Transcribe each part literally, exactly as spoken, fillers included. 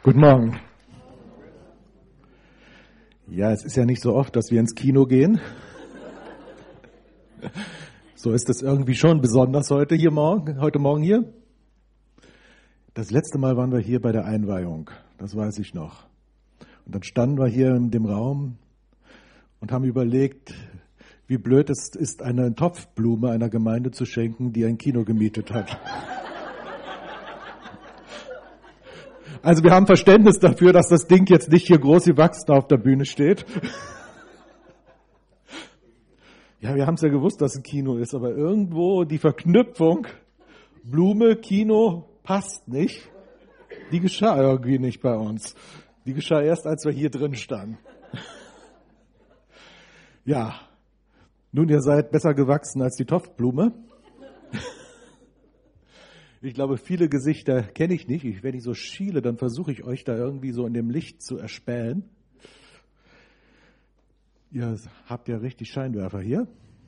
Guten Morgen. Ja, es ist ja nicht so oft, dass wir ins Kino gehen. So ist es irgendwie schon besonders heute hier morgen, heute Morgen hier. Das letzte Mal waren wir hier bei der Einweihung, das weiß ich noch. Und dann standen wir hier in dem Raum und haben überlegt, wie blöd es ist, eine Topfblume einer Gemeinde zu schenken, die ein Kino gemietet hat. Also wir haben Verständnis dafür, dass das Ding jetzt nicht hier groß gewachsen auf der Bühne steht. Ja, wir haben es ja gewusst, dass es ein Kino ist, aber irgendwo die Verknüpfung Blume, Kino passt nicht. Die geschah irgendwie nicht bei uns. Die geschah erst, als wir hier drin standen. Ja, nun, ihr seid besser gewachsen als die Topfblume. Ich glaube, viele Gesichter kenne ich nicht. Ich, wenn ich so schiele, dann versuche ich euch da irgendwie so in dem Licht zu erspähen. Ihr habt ja richtig Scheinwerfer hier.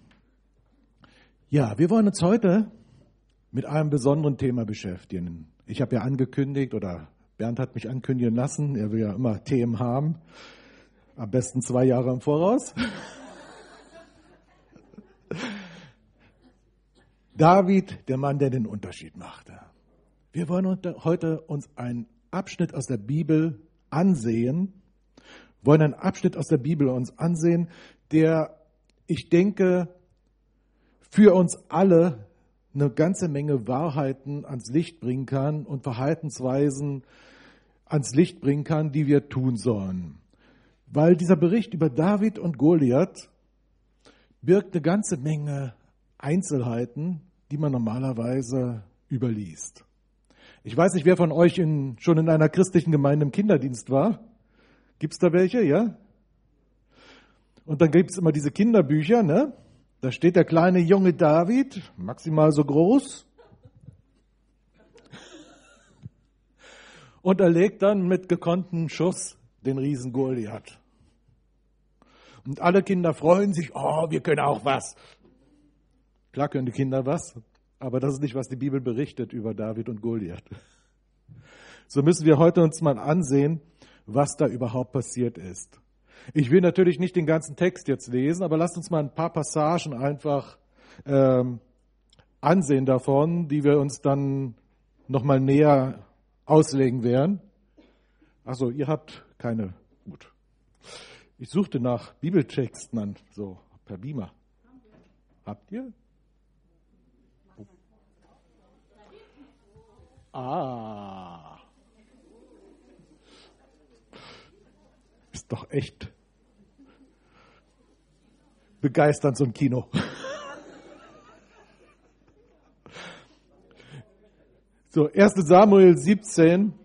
Ja, wir wollen uns heute mit einem besonderen Thema beschäftigen. Ich habe ja angekündigt, oder Bernd hat mich ankündigen lassen, er will ja immer Themen haben, am besten zwei Jahre im Voraus. David, der Mann, der den Unterschied machte. Wir wollen heute uns einen Abschnitt aus der Bibel ansehen, wollen einen Abschnitt aus der Bibel uns ansehen, der, ich denke, für uns alle eine ganze Menge Wahrheiten ans Licht bringen kann und Verhaltensweisen ans Licht bringen kann, die wir tun sollen. Weil dieser Bericht über David und Goliath birgt eine ganze Menge Einzelheiten, die man normalerweise überliest. Ich weiß nicht, wer von euch in, schon in einer christlichen Gemeinde im Kinderdienst war. Gibt es da welche, ja? Und dann gibt es immer diese Kinderbücher, ne? Da steht der kleine junge David, maximal so groß. Und er legt dann mit gekonnten Schuss den Riesen Goliath. Und alle Kinder freuen sich, oh, wir können auch was. Klar können die Kinder was, aber das ist nicht, was die Bibel berichtet über David und Goliath. So müssen wir heute uns mal ansehen, was da überhaupt passiert ist. Ich will natürlich nicht den ganzen Text jetzt lesen, aber lasst uns mal ein paar Passagen einfach ähm, ansehen davon, die wir uns dann nochmal näher auslegen werden. Achso, ihr habt keine, gut. Ich suchte nach Bibeltexten an, so per Beamer. Habt ihr? Ah. Ist doch echt begeisternd, so ein Kino. So, erster Samuel siebzehn,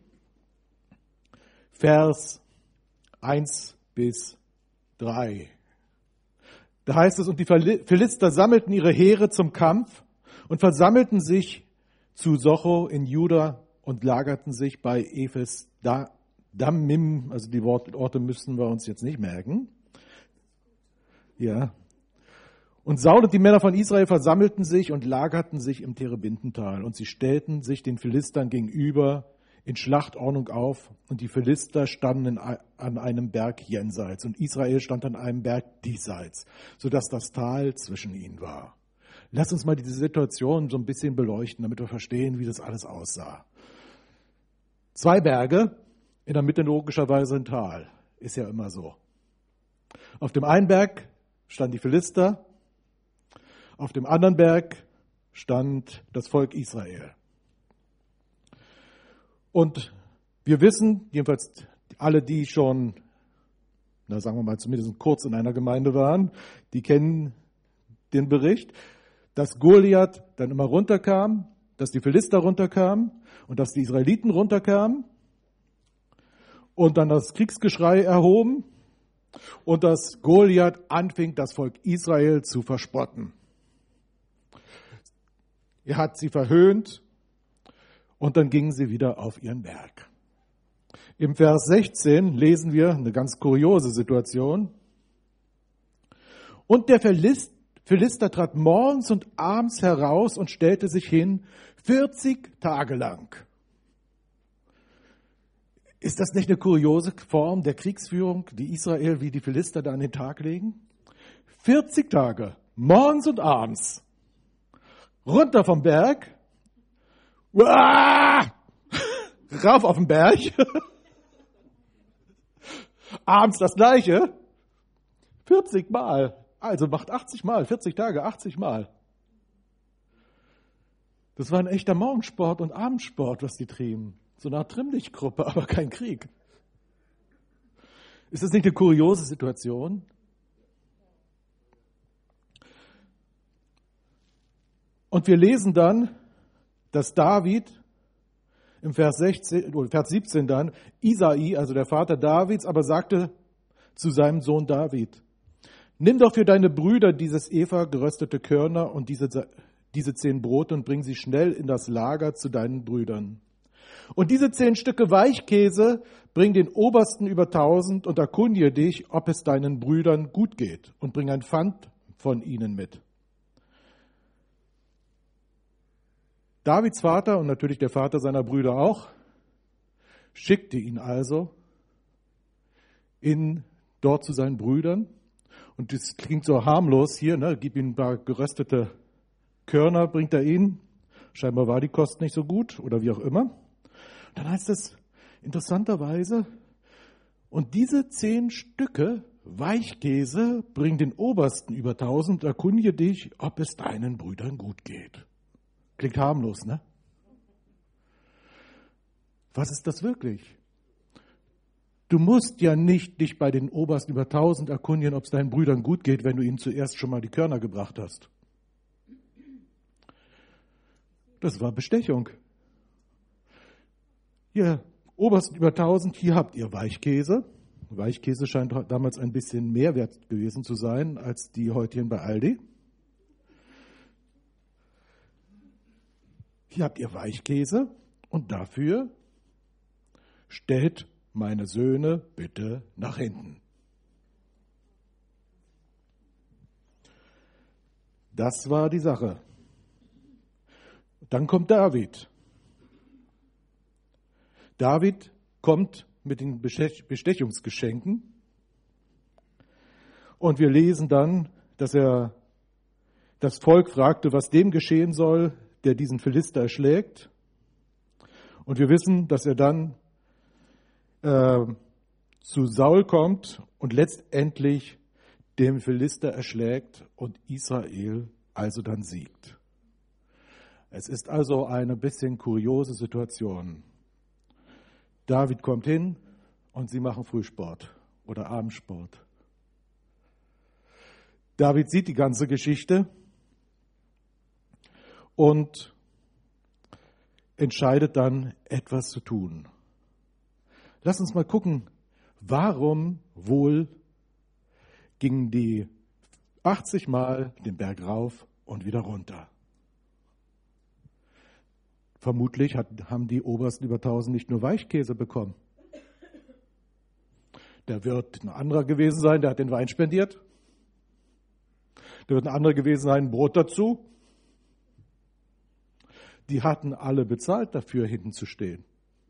Vers eins bis drei. Da heißt es, und die Philister sammelten ihre Heere zum Kampf und versammelten sich zu Socho in Juda und lagerten sich bei Ephes Dammim, also die Orte müssen wir uns jetzt nicht merken. Ja. Und Saul und die Männer von Israel versammelten sich und lagerten sich im Terebintental und sie stellten sich den Philistern gegenüber in Schlachtordnung auf und die Philister standen in, an einem Berg jenseits und Israel stand an einem Berg diesseits, sodass das Tal zwischen ihnen war. Lass uns mal diese Situation so ein bisschen beleuchten, damit wir verstehen, wie das alles aussah. Zwei Berge, in der Mitte logischerweise ein Tal. Ist ja immer so. Auf dem einen Berg standen die Philister, auf dem anderen Berg stand das Volk Israel. Und wir wissen, jedenfalls alle, die schon, na sagen wir mal zumindest kurz in einer Gemeinde waren, die kennen den Bericht, dass Goliath dann immer runterkam, dass die Philister runterkamen und dass die Israeliten runterkamen und dann das Kriegsgeschrei erhoben und dass Goliath anfing, das Volk Israel zu verspotten. Er hat sie verhöhnt und dann gingen sie wieder auf ihren Berg. Im Vers sechzehn lesen wir eine ganz kuriose Situation. Und der Philister Philister trat morgens und abends heraus und stellte sich hin, vierzig Tage lang. Ist das nicht eine kuriose Form der Kriegsführung, die Israel wie die Philister da an den Tag legen? vierzig Tage, morgens und abends, runter vom Berg, uah, rauf auf den Berg, abends das Gleiche, vierzig Mal, also macht achtzig Mal, vierzig Tage, achtzig Mal. Das war ein echter Morgensport und Abendsport, was die trieben. So eine Art Trimmlichtgruppe, aber kein Krieg. Ist das nicht eine kuriose Situation? Und wir lesen dann, dass David im Vers sechzehn, oder Vers siebzehn dann, Isai, also der Vater Davids, aber sagte zu seinem Sohn David, nimm doch für deine Brüder dieses Eva geröstete Körner und diese, diese zehn Brote und bring sie schnell in das Lager zu deinen Brüdern. Und diese zehn Stücke Weichkäse bring den Obersten über tausend und erkundige dich, ob es deinen Brüdern gut geht, und bring ein Pfand von ihnen mit. Davids Vater und natürlich der Vater seiner Brüder auch, schickte ihn also in, dort zu seinen Brüdern. Und das klingt so harmlos hier, ne? Gib ihm ein paar geröstete Körner, bringt er ihnen. Scheinbar war die Kost nicht so gut oder wie auch immer. Dann heißt es interessanterweise, und diese zehn Stücke Weichkäse bring den Obersten über tausend, erkundige dich, ob es deinen Brüdern gut geht. Klingt harmlos, ne? Was ist das wirklich? Du musst ja nicht dich bei den Obersten über tausend erkundigen, ob es deinen Brüdern gut geht, wenn du ihnen zuerst schon mal die Körner gebracht hast. Das war Bestechung. Ihr Obersten über tausend, hier habt ihr Weichkäse. Weichkäse scheint damals ein bisschen mehr wert gewesen zu sein als die heutigen bei Aldi. Hier habt ihr Weichkäse und dafür stellt meine Söhne bitte nach hinten. Das war die Sache. Dann kommt David. David kommt mit den Bestechungsgeschenken und wir lesen dann, dass er das Volk fragte, was dem geschehen soll, der diesen Philister erschlägt. Und wir wissen, dass er dann äh, zu Saul kommt und letztendlich den Philister erschlägt und Israel also dann siegt. Es ist also eine bisschen kuriose Situation. David kommt hin und sie machen Frühsport oder Abendsport. David sieht die ganze Geschichte und entscheidet dann, etwas zu tun. Lass uns mal gucken, warum wohl gingen die achtzig Mal den Berg rauf und wieder runter. Vermutlich hat, haben die Obersten über tausend nicht nur Weichkäse bekommen. Der wird ein anderer gewesen sein, der hat den Wein spendiert. Der wird ein anderer gewesen sein, ein Brot dazu. Die hatten alle bezahlt dafür, hinten zu stehen.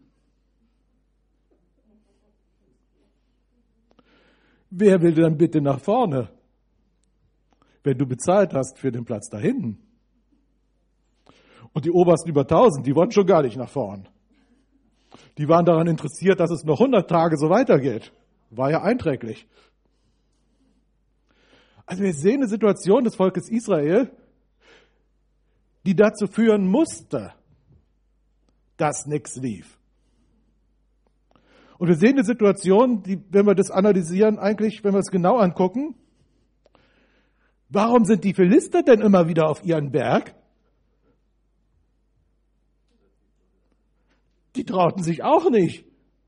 Wer will dann bitte nach vorne, wenn du bezahlt hast für den Platz da hinten? Und die Obersten über tausend, die wollten schon gar nicht nach vorn. Die waren daran interessiert, dass es noch hundert Tage so weitergeht. War ja einträglich. Also wir sehen eine Situation des Volkes Israel, die dazu führen musste, dass nichts lief. Und wir sehen eine Situation, die, wenn wir das analysieren, eigentlich, wenn wir es genau angucken, warum sind die Philister denn immer wieder auf ihren Berg? Die trauten sich auch nicht.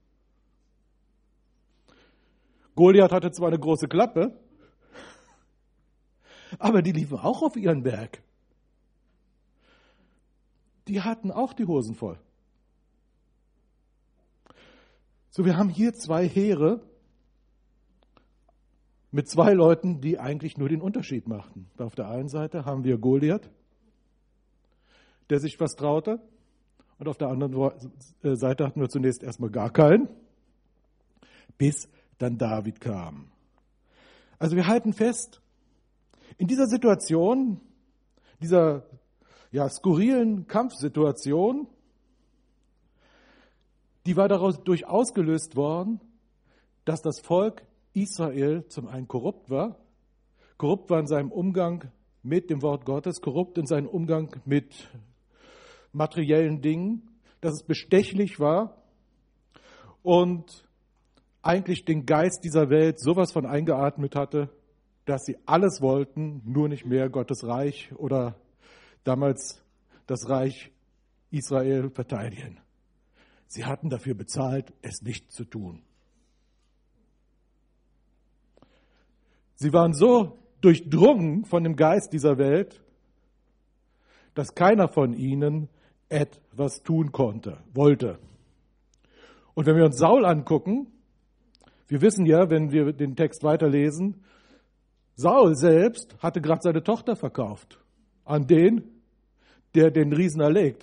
Goliath hatte zwar eine große Klappe, aber die liefen auch auf ihren Berg. Die hatten auch die Hosen voll. So, wir haben hier zwei Heere mit zwei Leuten, die eigentlich nur den Unterschied machten. Auf der einen Seite haben wir Goliath, der sich was traute, und auf der anderen Seite hatten wir zunächst erstmal gar keinen, bis dann David kam. Also wir halten fest, in dieser Situation, dieser ja, skurrilen Kampfsituation, die war dadurch ausgelöst worden, dass das Volk Israel zum einen korrupt war, korrupt war in seinem Umgang mit dem Wort Gottes, korrupt in seinem Umgang mit materiellen Dingen, dass es bestechlich war und eigentlich den Geist dieser Welt sowas von eingeatmet hatte, dass sie alles wollten, nur nicht mehr Gottes Reich oder damals das Reich Israel verteidigen. Sie hatten dafür bezahlt, es nicht zu tun. Sie waren so durchdrungen von dem Geist dieser Welt, dass keiner von ihnen etwas tun konnte, wollte. Und wenn wir uns Saul angucken, wir wissen ja, wenn wir den Text weiterlesen, Saul selbst hatte gerade seine Tochter verkauft an den, der den Riesen erlegt.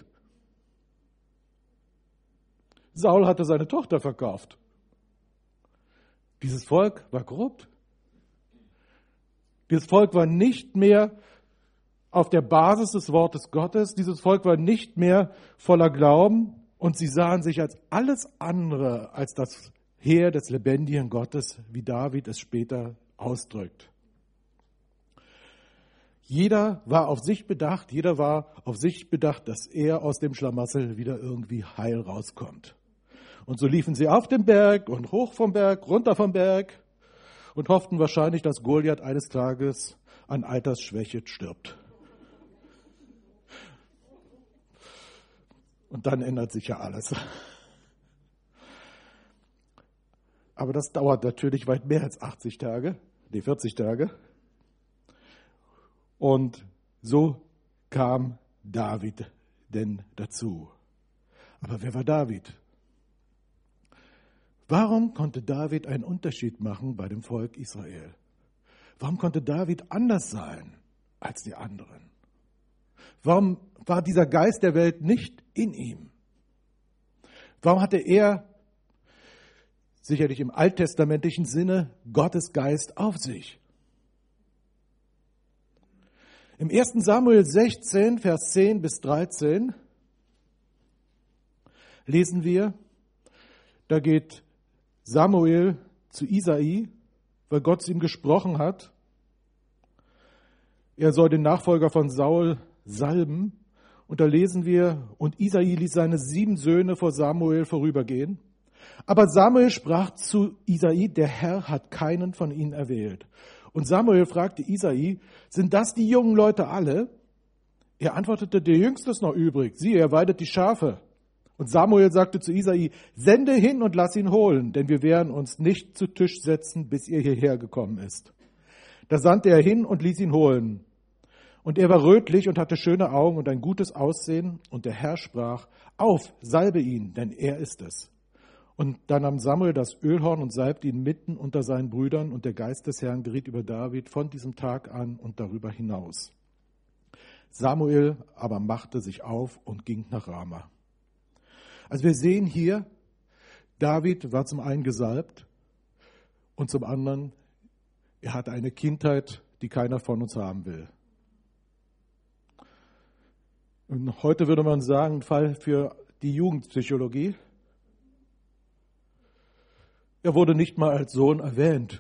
Saul hatte seine Tochter verkauft. Dieses Volk war korrupt. Dieses Volk war nicht mehr auf der Basis des Wortes Gottes. Dieses Volk war nicht mehr voller Glauben und sie sahen sich als alles andere als das Heer des lebendigen Gottes, wie David es später ausdrückt. Jeder war auf sich bedacht, jeder war auf sich bedacht, dass er aus dem Schlamassel wieder irgendwie heil rauskommt. Und so liefen sie auf den Berg und hoch vom Berg, runter vom Berg und hofften wahrscheinlich, dass Goliath eines Tages an Altersschwäche stirbt. Und dann ändert sich ja alles. Aber das dauert natürlich weit mehr als achtzig Tage, nee, vierzig Tage. Und so kam David denn dazu. Aber wer war David? Warum konnte David einen Unterschied machen bei dem Volk Israel? Warum konnte David anders sein als die anderen? Warum war dieser Geist der Welt nicht in ihm? Warum hatte er, sicherlich im alttestamentlichen Sinne, Gottes Geist auf sich? Im ersten Samuel sechzehn, Vers zehn bis dreizehn lesen wir, da geht Samuel zu Isai, weil Gott zu ihm gesprochen hat. Er soll den Nachfolger von Saul salben. Und da lesen wir, und Isai ließ seine sieben Söhne vor Samuel vorübergehen. Aber Samuel sprach zu Isai, der Herr hat keinen von ihnen erwählt. Und Samuel fragte Isai, sind das die jungen Leute alle? Er antwortete, der Jüngste ist noch übrig. Siehe, er weidet die Schafe. Und Samuel sagte zu Isai, sende hin und lass ihn holen, denn wir werden uns nicht zu Tisch setzen, bis er hierher gekommen ist. Da sandte er hin und ließ ihn holen. Und er war rötlich und hatte schöne Augen und ein gutes Aussehen. Und der Herr sprach, auf, salbe ihn, denn er ist es. Und da nahm Samuel das Ölhorn und salbte ihn mitten unter seinen Brüdern. Und der Geist des Herrn geriet über David von diesem Tag an und darüber hinaus. Samuel aber machte sich auf und ging nach Rama. Also wir sehen hier, David war zum einen gesalbt und zum anderen, er hatte eine Kindheit, die keiner von uns haben will. Und heute würde man sagen, ein Fall für die Jugendpsychologie. Er wurde nicht mal als Sohn erwähnt.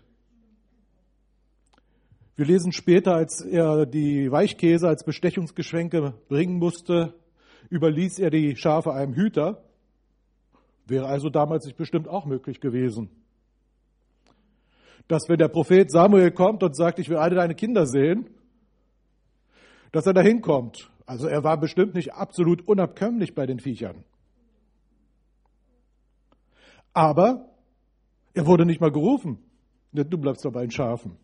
Wir lesen später, als er die Weichkäse als Bestechungsgeschenke bringen musste, überließ er die Schafe einem Hüter. Wäre also damals nicht bestimmt auch möglich gewesen. Dass wenn der Prophet Samuel kommt und sagt, ich will alle deine Kinder sehen, dass er da hinkommt. Also er war bestimmt nicht absolut unabkömmlich bei den Viechern. Aber er wurde nicht mal gerufen. Du bleibst doch bei den Schafen.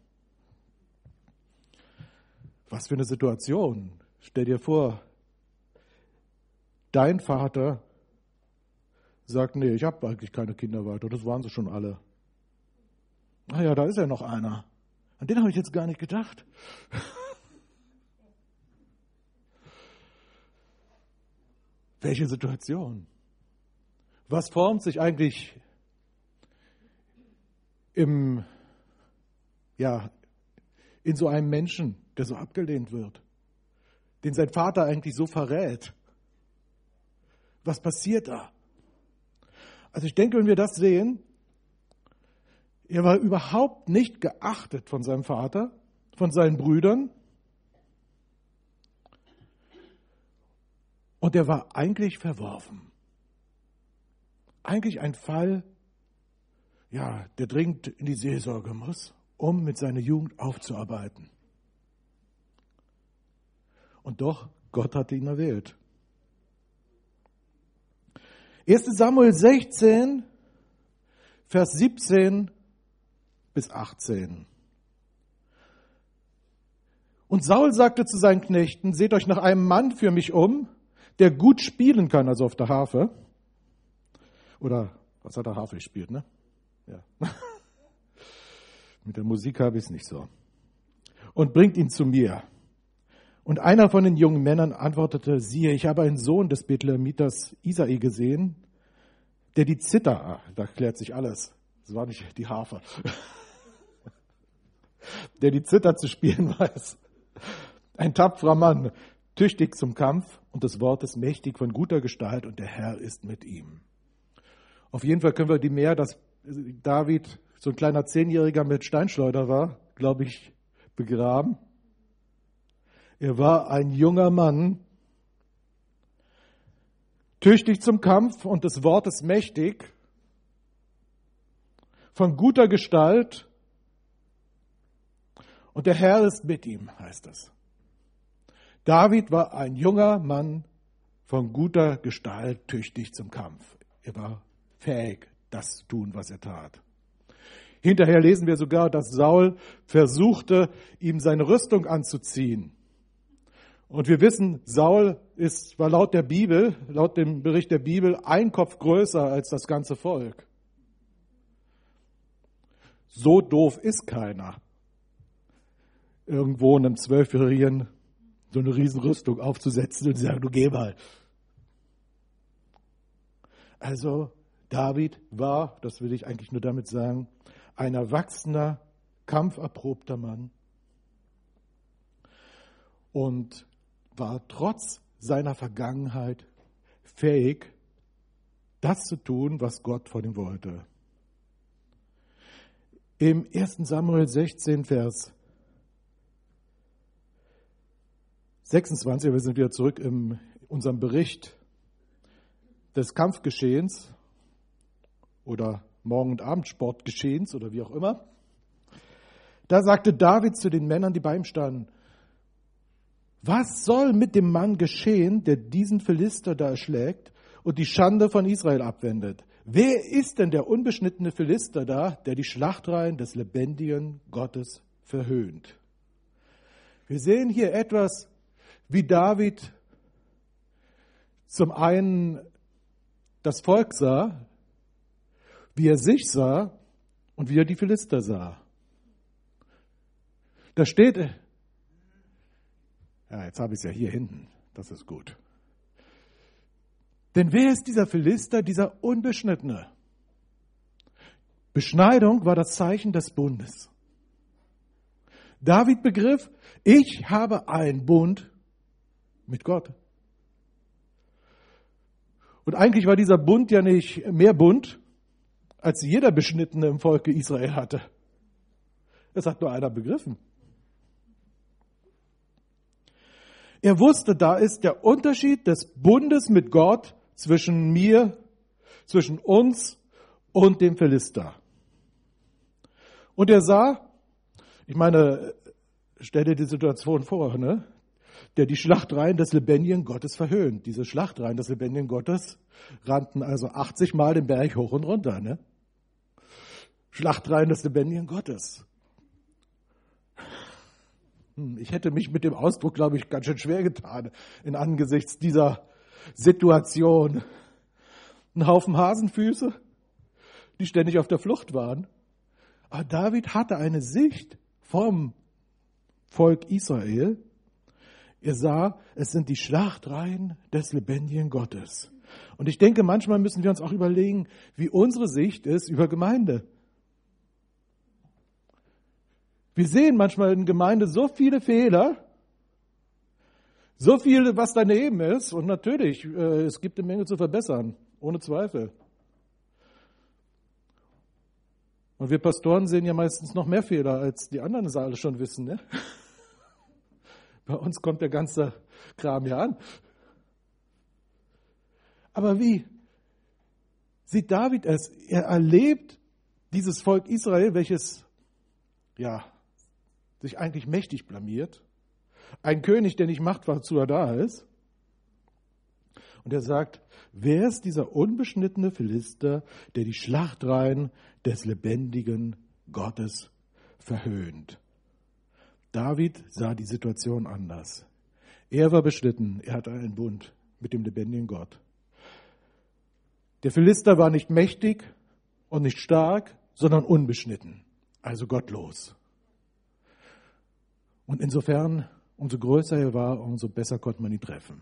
Was für eine Situation. Stell dir vor, dein Vater sagt, nee, ich habe eigentlich keine Kinder weiter, das waren sie schon alle. Ah ja, da ist ja noch einer. An den habe ich jetzt gar nicht gedacht. Welche Situation? Was formt sich eigentlich im, ja, in so einem Menschen, der so abgelehnt wird, den sein Vater eigentlich so verrät? Was passiert da? Also ich denke, wenn wir das sehen, er war überhaupt nicht geachtet von seinem Vater, von seinen Brüdern. Und er war eigentlich verworfen. Eigentlich ein Fall, ja, der dringend in die Seelsorge muss, um mit seiner Jugend aufzuarbeiten. Und doch, Gott hatte ihn erwählt. erster Samuel sechzehn, Vers siebzehn bis achtzehn. Und Saul sagte zu seinen Knechten, seht euch nach einem Mann für mich um, der gut spielen kann, also auf der Harfe. Oder, was hat der Harfe gespielt, ne? Ja. Mit der Musik habe ich es nicht so. Und bringt ihn zu mir. Und einer von den jungen Männern antwortete, siehe, ich habe einen Sohn des Bethlehemiters Isai gesehen, der die Zither, da klärt sich alles, das war nicht die Harfe, der die Zither zu spielen weiß. Ein tapferer Mann, tüchtig zum Kampf und des Wortes mächtig von guter Gestalt und der Herr ist mit ihm. Auf jeden Fall können wir die mehr, dass David so ein kleiner Zehnjähriger mit Steinschleuder war, glaube ich, begraben. Er war ein junger Mann, tüchtig zum Kampf und des Wortes mächtig, von guter Gestalt und der Herr ist mit ihm, heißt es. David war ein junger Mann von guter Gestalt, tüchtig zum Kampf. Er war fähig, das zu tun, was er tat. Hinterher lesen wir sogar, dass Saul versuchte, ihm seine Rüstung anzuziehen. Und wir wissen, Saul ist, war laut der Bibel, laut dem Bericht der Bibel, ein Kopf größer als das ganze Volk. So doof ist keiner, irgendwo einem Zwölfjährigen so eine Riesenrüstung aufzusetzen und zu sagen, du geh mal. Also David war, das will ich eigentlich nur damit sagen, ein erwachsener, kampferprobter Mann und war trotz seiner Vergangenheit fähig, das zu tun, was Gott von ihm wollte. Im erster Samuel sechzehn, Vers sechsundzwanzig, wir sind wieder zurück in unserem Bericht des Kampfgeschehens oder Morgen- und Abendsportgeschehens oder wie auch immer. Da sagte David zu den Männern, die bei ihm standen, was soll mit dem Mann geschehen, der diesen Philister da erschlägt und die Schande von Israel abwendet? Wer ist denn der unbeschnittene Philister da, der die Schlachtreihen des lebendigen Gottes verhöhnt? Wir sehen hier etwas, wie David zum einen das Volk sah, wie er sich sah und wie er die Philister sah. Da steht, ja, jetzt habe ich es ja hier hinten, das ist gut. Denn wer ist dieser Philister, dieser Unbeschnittene? Beschneidung war das Zeichen des Bundes. David begriff, ich habe einen Bund mit Gott. Und eigentlich war dieser Bund ja nicht mehr Bund, als jeder Beschnittene im Volke Israel hatte. Das hat nur einer begriffen. Er wusste, da ist der Unterschied des Bundes mit Gott zwischen mir, zwischen uns und dem Philister. Und er sah, ich meine, stell dir die Situation vor, ne? Der die Schlachtreihen des lebendigen Gottes verhöhnt. Diese Schlachtreihen des lebendigen Gottes rannten also achtzig Mal den Berg hoch und runter. Ne? Schlachtreihen des lebendigen Gottes. Hm, ich hätte mich mit dem Ausdruck, glaube ich, ganz schön schwer getan, in angesichts dieser Situation. Ein Haufen Hasenfüße, die ständig auf der Flucht waren. Aber David hatte eine Sicht vom Volk Israel. Er sah, es sind die Schlachtreihen des lebendigen Gottes. Und ich denke, manchmal müssen wir uns auch überlegen, wie unsere Sicht ist über Gemeinde. Wir sehen manchmal in Gemeinde so viele Fehler, so viel, was daneben ist. Und natürlich, äh, es gibt eine Menge zu verbessern, ohne Zweifel. Und wir Pastoren sehen ja meistens noch mehr Fehler, als die anderen es alle schon wissen. Ne? Bei uns kommt der ganze Kram ja an. Aber wie sieht David es? Er erlebt dieses Volk Israel, welches ja sich eigentlich mächtig blamiert. Ein König, der nicht macht, wozu er da ist. Und er sagt, wer ist dieser unbeschnittene Philister, der die Schlachtreihen des lebendigen Gottes verhöhnt? David sah die Situation anders. Er war beschnitten, er hatte einen Bund mit dem lebendigen Gott. Der Philister war nicht mächtig und nicht stark, sondern unbeschnitten, also gottlos. Und insofern, umso größer er war, umso besser konnte man ihn treffen.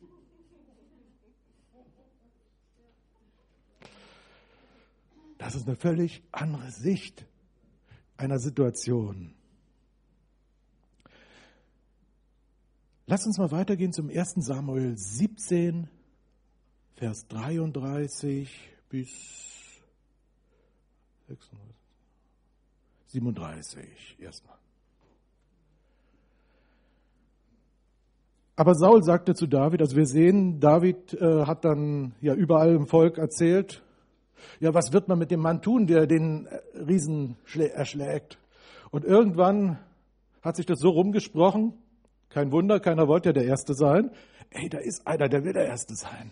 Das ist eine völlig andere Sicht einer Situation. Lass uns mal weitergehen zum ersten Samuel siebzehn, Vers dreiunddreißig bis siebenunddreißig erstmal. Aber Saul sagte zu David, also wir sehen, David äh, hat dann ja überall im Volk erzählt, ja, was wird man mit dem Mann tun, der den Riesen erschlägt? Und irgendwann hat sich das so rumgesprochen, kein Wunder, keiner wollte ja der Erste sein. Ey, da ist einer, der will der Erste sein.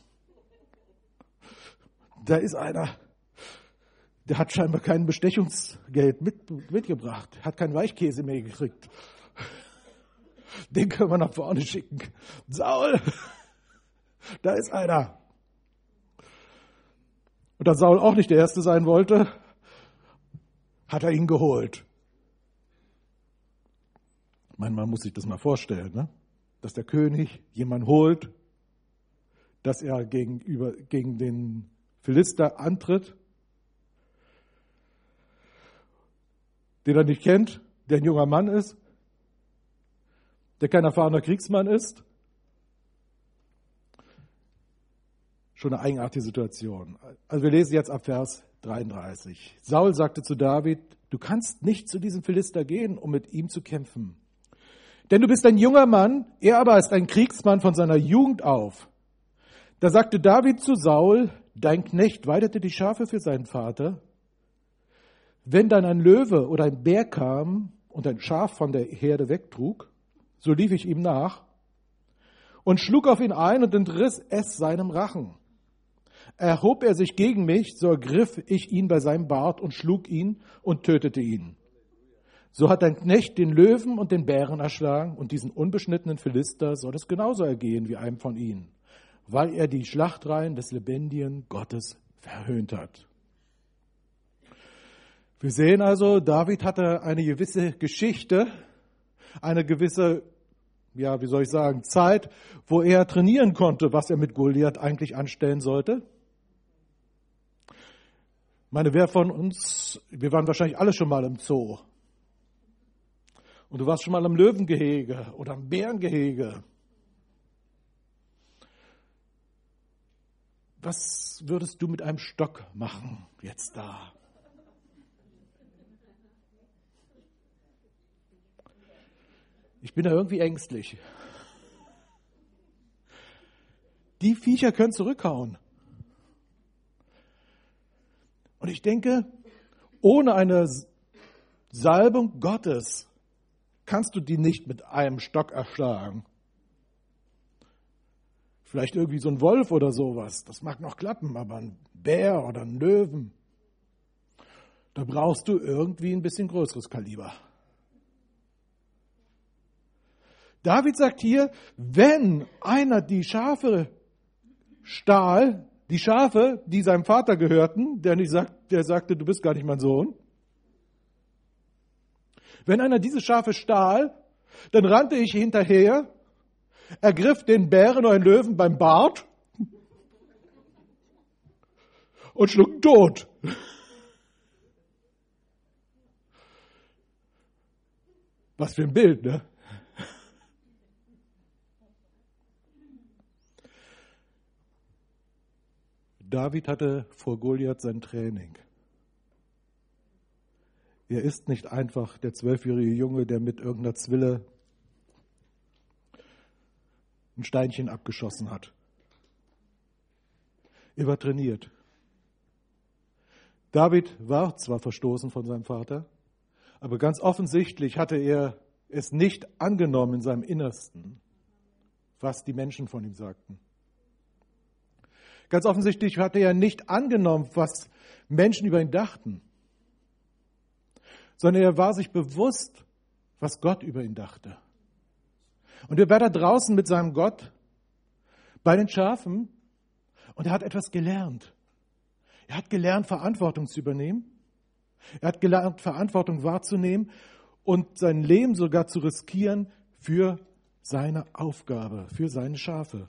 Da ist einer, der hat scheinbar kein Bestechungsgeld mit, mitgebracht, hat keinen Weichkäse mehr gekriegt. Den können wir nach vorne schicken. Saul, da ist einer. Und da Saul auch nicht der Erste sein wollte, hat er ihn geholt. Man muss sich das mal vorstellen, ne? Dass der König jemanden holt, dass er gegenüber, gegen den Philister antritt, den er nicht kennt, der ein junger Mann ist, der kein erfahrener Kriegsmann ist. Schon eine eigenartige Situation. Also wir lesen jetzt ab Vers dreiunddreißig. Saul sagte zu David, du kannst nicht zu diesem Philister gehen, um mit ihm zu kämpfen. Denn du bist ein junger Mann, er aber ist ein Kriegsmann von seiner Jugend auf. Da sagte David zu Saul, dein Knecht weidete die Schafe für seinen Vater. Wenn dann ein Löwe oder ein Bär kam und ein Schaf von der Herde wegtrug, so lief ich ihm nach und schlug auf ihn ein und entriss es seinem Rachen. Erhob er sich gegen mich, so ergriff ich ihn bei seinem Bart und schlug ihn und tötete ihn. So hat dein Knecht den Löwen und den Bären erschlagen und diesen unbeschnittenen Philister soll es genauso ergehen wie einem von ihnen, weil er die Schlachtreihen des lebendigen Gottes verhöhnt hat. Wir sehen also, David hatte eine gewisse Geschichte, eine gewisse, ja, wie soll ich sagen, Zeit, wo er trainieren konnte, was er mit Goliath eigentlich anstellen sollte. Ich meine, wer von uns, wir waren wahrscheinlich alle schon mal im Zoo. Und du warst schon mal im Löwengehege oder im Bärengehege. Was würdest du mit einem Stock machen jetzt da? Ich bin da irgendwie ängstlich. Die Viecher können zurückhauen. Und ich denke, ohne eine Salbung Gottes kannst du die nicht mit einem Stock erschlagen. Vielleicht irgendwie so ein Wolf oder sowas, das mag noch klappen, aber ein Bär oder ein Löwen, da brauchst du irgendwie ein bisschen größeres Kaliber. David sagt hier, wenn einer die Schafe stahl, die Schafe, die seinem Vater gehörten, der, nicht sagt, der sagte, du bist gar nicht mein Sohn. Wenn einer diese Schafe stahl, dann rannte ich hinterher, ergriff den Bären oder den Löwen beim Bart und schlug ihn tot. Was für ein Bild, ne? David hatte vor Goliath sein Training. Er ist nicht einfach der zwölfjährige Junge, der mit irgendeiner Zwille ein Steinchen abgeschossen hat. Er war trainiert. David war zwar verstoßen von seinem Vater, aber ganz offensichtlich hatte er es nicht angenommen in seinem Innersten, was die Menschen von ihm sagten. Ganz offensichtlich hatte er nicht angenommen, was Menschen über ihn dachten, sondern er war sich bewusst, was Gott über ihn dachte. Und er war da draußen mit seinem Gott bei den Schafen und er hat etwas gelernt. Er hat gelernt, Verantwortung zu übernehmen. Er hat gelernt, Verantwortung wahrzunehmen und sein Leben sogar zu riskieren für seine Aufgabe, für seine Schafe.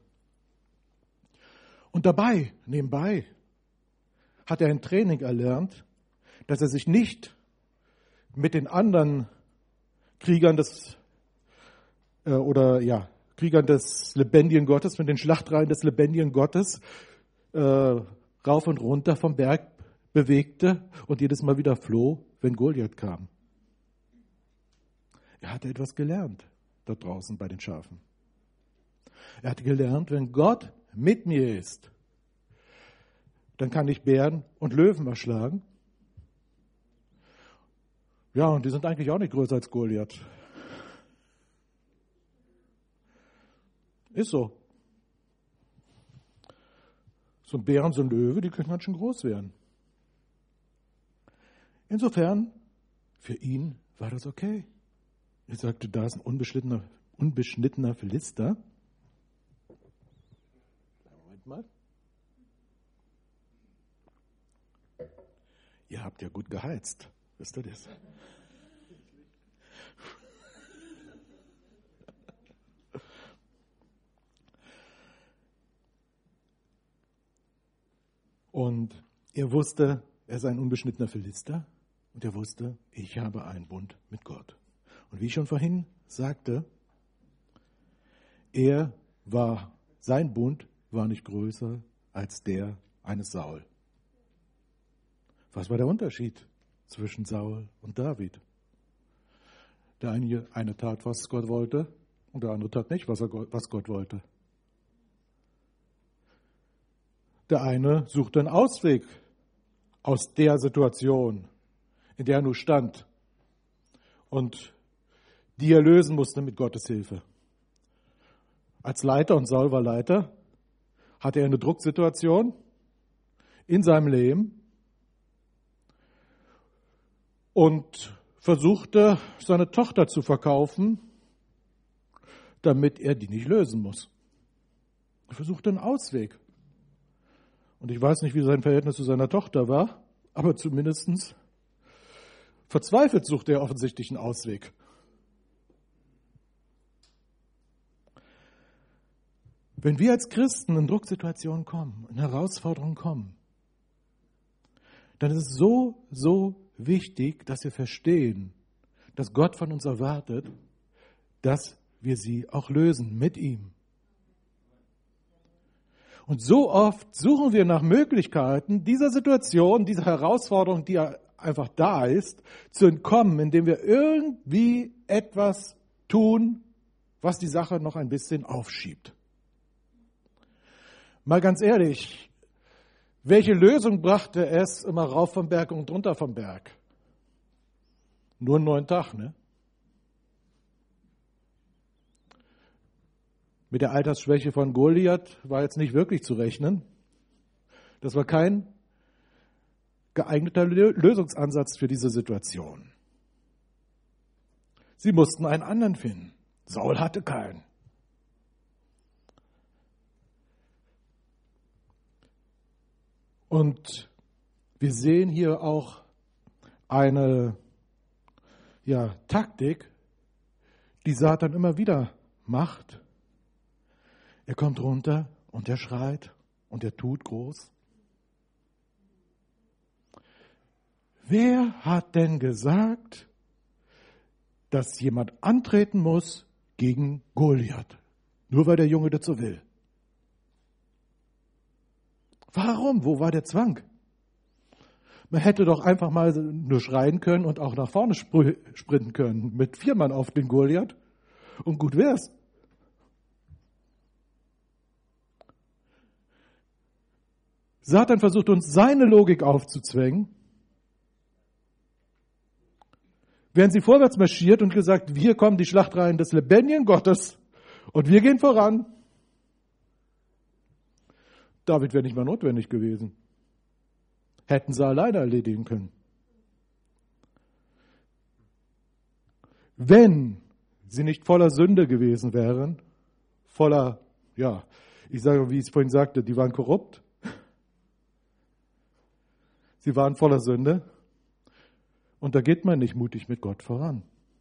Und dabei, nebenbei, hat er ein Training erlernt, dass er sich nicht mit den anderen Kriegern des äh, oder ja Kriegern des lebendigen Gottes, mit den Schlachtreihen des lebendigen Gottes äh, rauf und runter vom Berg bewegte und jedes Mal wieder floh, wenn Goliath kam. Er hatte etwas gelernt dort draußen bei den Schafen. Er hatte gelernt, wenn Gott mit mir ist, dann kann ich Bären und Löwen erschlagen. Ja, und die sind eigentlich auch nicht größer als Goliath. Ist so. So ein Bär und so ein Löwe, die können ganz schön groß werden. Insofern, für ihn war das okay. Er sagte, da ist ein unbeschnittener, unbeschnittener Philister. Moment mal. Ihr habt ja gut geheizt. Wisst ihr das? Und er wusste, er ist ein unbeschnittener Philister. Und er wusste, ich habe einen Bund mit Gott. Und wie ich schon vorhin sagte, er war, sein Bund war nicht größer als der eines Saul. Was war der Unterschied zwischen Saul und David? Der eine, eine tat, was Gott wollte, und der andere tat nicht, was, er, was Gott wollte. Der eine suchte einen Ausweg aus der Situation, in der er nun stand und die er lösen musste mit Gottes Hilfe. Als Leiter, und Saul war Leiter, hatte er eine Drucksituation in seinem Leben und versuchte, seine Tochter zu verkaufen, damit er die nicht lösen muss. Er versuchte einen Ausweg. Und ich weiß nicht, wie sein Verhältnis zu seiner Tochter war, aber zumindest verzweifelt suchte er offensichtlich einen Ausweg. Wenn wir als Christen in Drucksituationen kommen, in Herausforderungen kommen, dann ist es so, so wichtig, dass wir verstehen, dass Gott von uns erwartet, dass wir sie auch lösen mit ihm. Und so oft suchen wir nach Möglichkeiten, dieser Situation, dieser Herausforderung, die einfach da ist, zu entkommen, indem wir irgendwie etwas tun, was die Sache noch ein bisschen aufschiebt. Mal ganz ehrlich, welche Lösung brachte es immer rauf vom Berg und runter vom Berg? Nur einen neuen Tag, ne? Mit der Altersschwäche von Goliath war jetzt nicht wirklich zu rechnen. Das war kein geeigneter Lösungsansatz für diese Situation. Sie mussten einen anderen finden. Saul hatte keinen. Und wir sehen hier auch eine ja, Taktik, die Satan immer wieder macht. Er kommt runter und er schreit und er tut groß. Wer hat denn gesagt, dass jemand antreten muss gegen Goliath. Nur weil der Junge das so will. Warum? Wo war der Zwang? Man hätte doch einfach mal nur schreien können und auch nach vorne sprinten können. Mit vier Mann auf den Goliath. Und gut wär's. Satan versucht uns seine Logik aufzuzwängen. Während sie vorwärts marschiert und gesagt, hier kommen die Schlachtreihen des lebendigen Gottes und wir gehen voran. David wäre nicht mal notwendig gewesen. Hätten sie alleine erledigen können. Wenn sie nicht voller Sünde gewesen wären, voller, ja, ich sage, wie ich es vorhin sagte, die waren korrupt. Sie waren voller Sünde. Und da geht man nicht mutig mit Gott voran.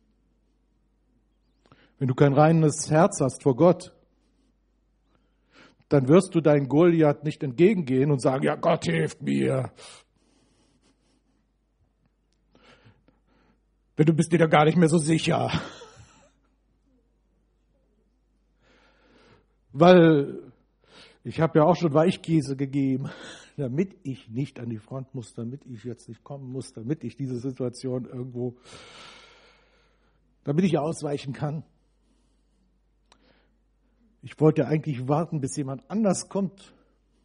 Wenn du kein reines Herz hast vor Gott, dann wirst du deinen Goliath nicht entgegengehen und sagen, ja, Gott hilft mir. Denn du bist dir da gar nicht mehr so sicher. Weil ich habe ja auch schon Weichkäse gegeben, damit ich nicht an die Front muss, damit ich jetzt nicht kommen muss, damit ich diese Situation irgendwo, damit ich ausweichen kann. Ich wollte eigentlich warten, bis jemand anders kommt.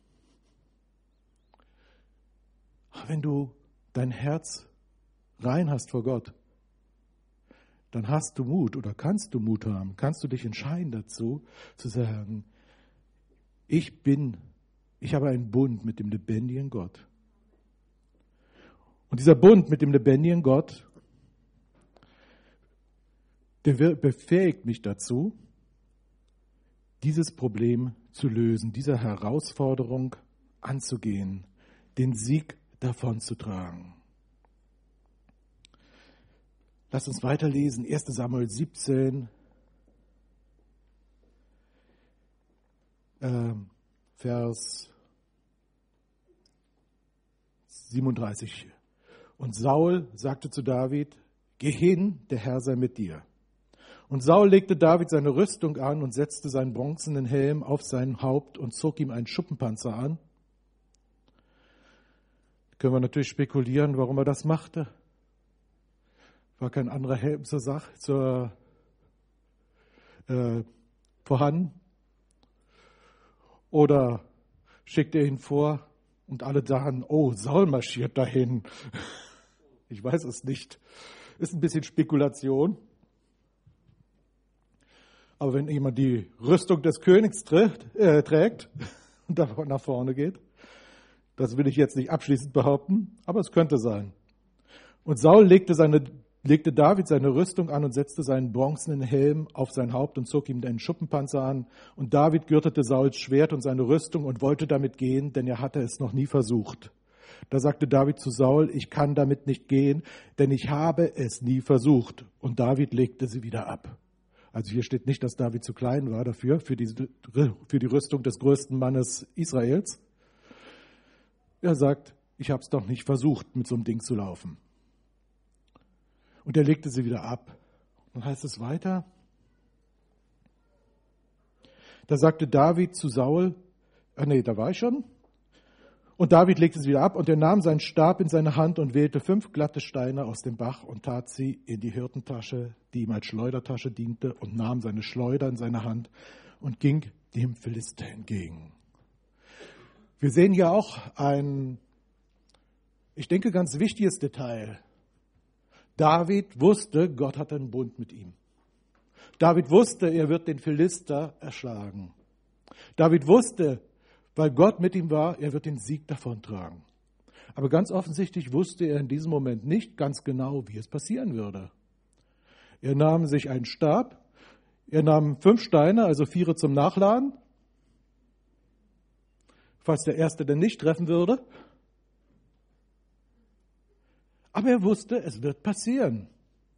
Aber wenn du dein Herz rein hast vor Gott, dann hast du Mut oder kannst du Mut haben, kannst du dich entscheiden dazu, zu sagen, ich bin, ich habe einen Bund mit dem lebendigen Gott. Und dieser Bund mit dem lebendigen Gott, der befähigt mich dazu, dieses Problem zu lösen, diese Herausforderung anzugehen, den Sieg davonzutragen. Lass uns weiterlesen, erster Samuel siebzehn, äh, Vers siebenunddreißig. Und Saul sagte zu David, geh hin, der Herr sei mit dir. Und Saul legte David seine Rüstung an und setzte seinen bronzenen Helm auf sein Haupt und zog ihm einen Schuppenpanzer an. Können wir natürlich spekulieren, warum er das machte. War kein anderer Helm zur Sache, zur, äh, vorhanden. Oder schickte er ihn vor und alle dachten, oh, Saul marschiert dahin. Ich weiß es nicht. Ist ein bisschen Spekulation. Aber wenn jemand die Rüstung des Königs trägt, äh, trägt und davon nach vorne geht, das will ich jetzt nicht abschließend behaupten, aber es könnte sein. Und Saul legte, seine, legte David seine Rüstung an und setzte seinen bronzenen Helm auf sein Haupt und zog ihm einen Schuppenpanzer an. Und David gürtete Sauls Schwert und seine Rüstung und wollte damit gehen, denn er hatte es noch nie versucht. Da sagte David zu Saul, ich kann damit nicht gehen, denn ich habe es nie versucht. Und David legte sie wieder ab. Also hier steht nicht, dass David zu klein war dafür, für die, für die Rüstung des größten Mannes Israels. Er sagt, ich habe es doch nicht versucht, mit so einem Ding zu laufen. Und er legte sie wieder ab. Und heißt es weiter? Da sagte David zu Saul, ah nee, da war ich schon. Und David legte sie wieder ab und er nahm seinen Stab in seine Hand und wählte fünf glatte Steine aus dem Bach und tat sie in die Hirtentasche, die ihm als Schleudertasche diente, und nahm seine Schleuder in seine Hand und ging dem Philister entgegen. Wir sehen hier auch ein, ich denke, ganz wichtiges Detail. David wusste, Gott hat einen Bund mit ihm. David wusste, er wird den Philister erschlagen. David wusste, weil Gott mit ihm war, er wird den Sieg davontragen. Aber ganz offensichtlich wusste er in diesem Moment nicht ganz genau, wie es passieren würde. Er nahm sich einen Stab, er nahm fünf Steine, also vier zum Nachladen, falls der erste denn nicht treffen würde. Aber er wusste, es wird passieren.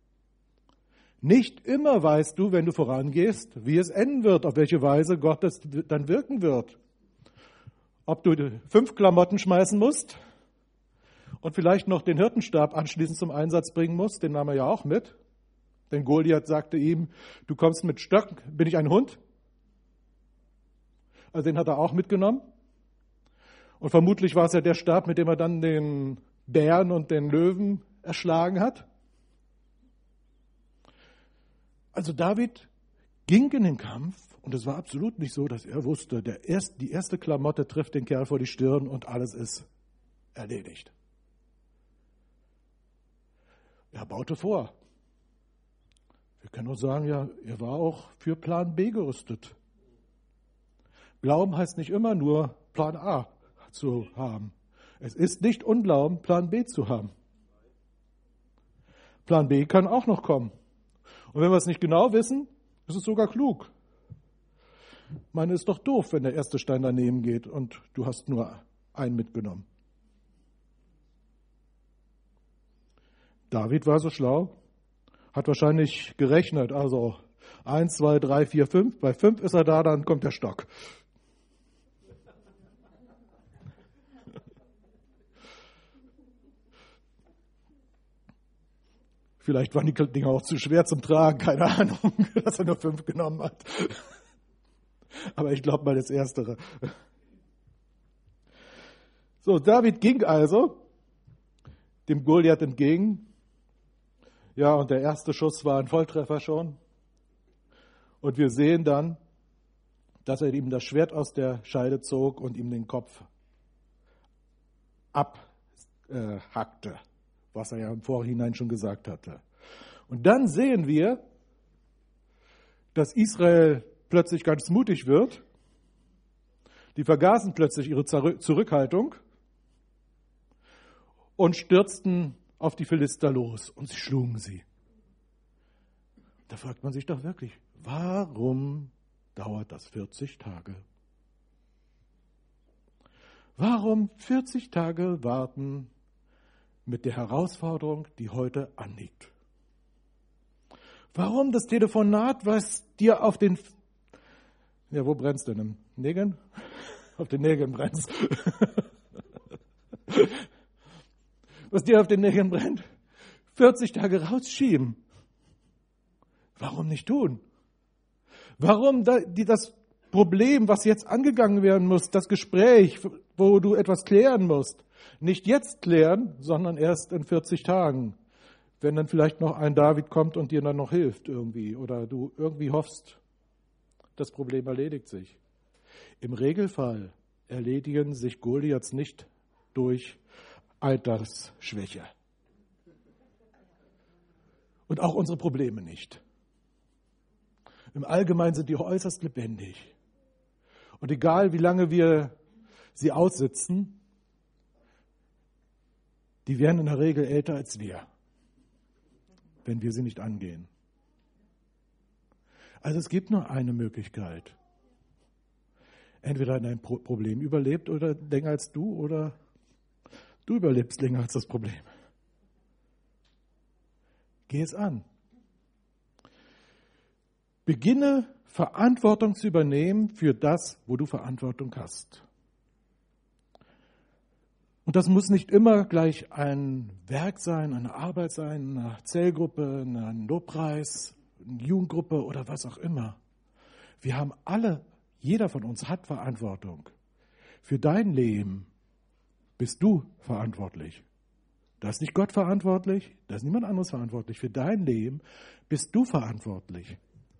Nicht immer weißt du, wenn du vorangehst, wie es enden wird, auf welche Weise Gott es dann wirken wird. Ob du fünf Klamotten schmeißen musst und vielleicht noch den Hirtenstab anschließend zum Einsatz bringen musst, den nahm er ja auch mit. Denn Goliath sagte ihm, du kommst mit Stöcken, bin ich ein Hund? Also den hat er auch mitgenommen. Und vermutlich war es ja der Stab, mit dem er dann den Bären und den Löwen erschlagen hat. Also David ging in den Kampf und es war absolut nicht so, dass er wusste, der erst, die erste Klamotte trifft den Kerl vor die Stirn und alles ist erledigt. Er baute vor. Wir können nur sagen, ja, er war auch für Plan B gerüstet. Glauben heißt nicht immer nur Plan A zu haben. Es ist nicht Unglauben, Plan B zu haben. Plan B kann auch noch kommen. Und wenn wir es nicht genau wissen, ist es sogar klug. Ich meine, es ist doch doof, wenn der erste Stein daneben geht und du hast nur einen mitgenommen. David war so schlau, hat wahrscheinlich gerechnet, also eins, zwei, drei, vier, fünf. Bei fünf ist er da, dann kommt der Stock. Vielleicht waren die Dinger auch zu schwer zum Tragen, keine Ahnung, dass er nur fünf genommen hat. Aber ich glaube mal das Erstere. So, David ging also dem Goliath entgegen. Ja, und der erste Schuss war ein Volltreffer schon. Und wir sehen dann, dass er ihm das Schwert aus der Scheide zog und ihm den Kopf abhackte, äh, was er ja im Vorhinein schon gesagt hatte. Und dann sehen wir, dass Israel plötzlich ganz mutig wird. Die vergaßen plötzlich ihre Zurückhaltung und stürzten auf die Philister los und sie schlugen sie. Da fragt man sich doch wirklich, warum dauert das vierzig Tage? Warum vierzig Tage warten mit der Herausforderung, die heute anliegt? Warum das Telefonat, was dir auf den... Ja, wo brennst du denn? Nägeln? Auf den Nägeln brennst. Was dir auf den Nägeln brennt, vierzig Tage rausschieben. Warum nicht tun? Warum da, die, das Problem, was jetzt angegangen werden muss, das Gespräch, wo du etwas klären musst, nicht jetzt klären, sondern erst in vierzig Tagen, wenn dann vielleicht noch ein David kommt und dir dann noch hilft irgendwie oder du irgendwie hoffst, das Problem erledigt sich. Im Regelfall erledigen sich Goliaths nicht durch Altersschwäche. Und auch unsere Probleme nicht. Im Allgemeinen sind die äußerst lebendig. Und egal wie lange wir sie aussitzen, die werden in der Regel älter als wir, wenn wir sie nicht angehen. Also es gibt nur eine Möglichkeit. Entweder dein Problem überlebt oder länger als du oder du überlebst länger als das Problem. Geh es an. Beginne Verantwortung zu übernehmen für das, wo du Verantwortung hast. Und das muss nicht immer gleich ein Werk sein, eine Arbeit sein, eine Zellgruppe, ein Lobpreis, eine Jugendgruppe oder was auch immer. Wir haben alle, jeder von uns hat Verantwortung. Für dein Leben bist du verantwortlich. Da ist nicht Gott verantwortlich, da ist niemand anderes verantwortlich. Für dein Leben bist du verantwortlich.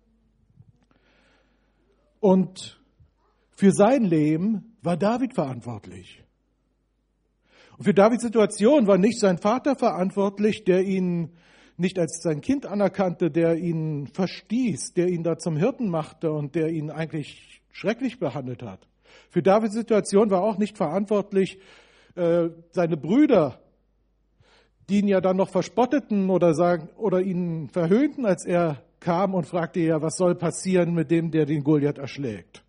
Und für sein Leben war David verantwortlich. Und für Davids Situation war nicht sein Vater verantwortlich, der ihn nicht als sein Kind anerkannte, der ihn verstieß, der ihn da zum Hirten machte und der ihn eigentlich schrecklich behandelt hat. Für Davids Situation war auch nicht verantwortlich äh, seine Brüder, die ihn ja dann noch verspotteten oder sagen oder ihn verhöhnten, als er kam und fragte ja, was soll passieren mit dem, der den Goliath erschlägt.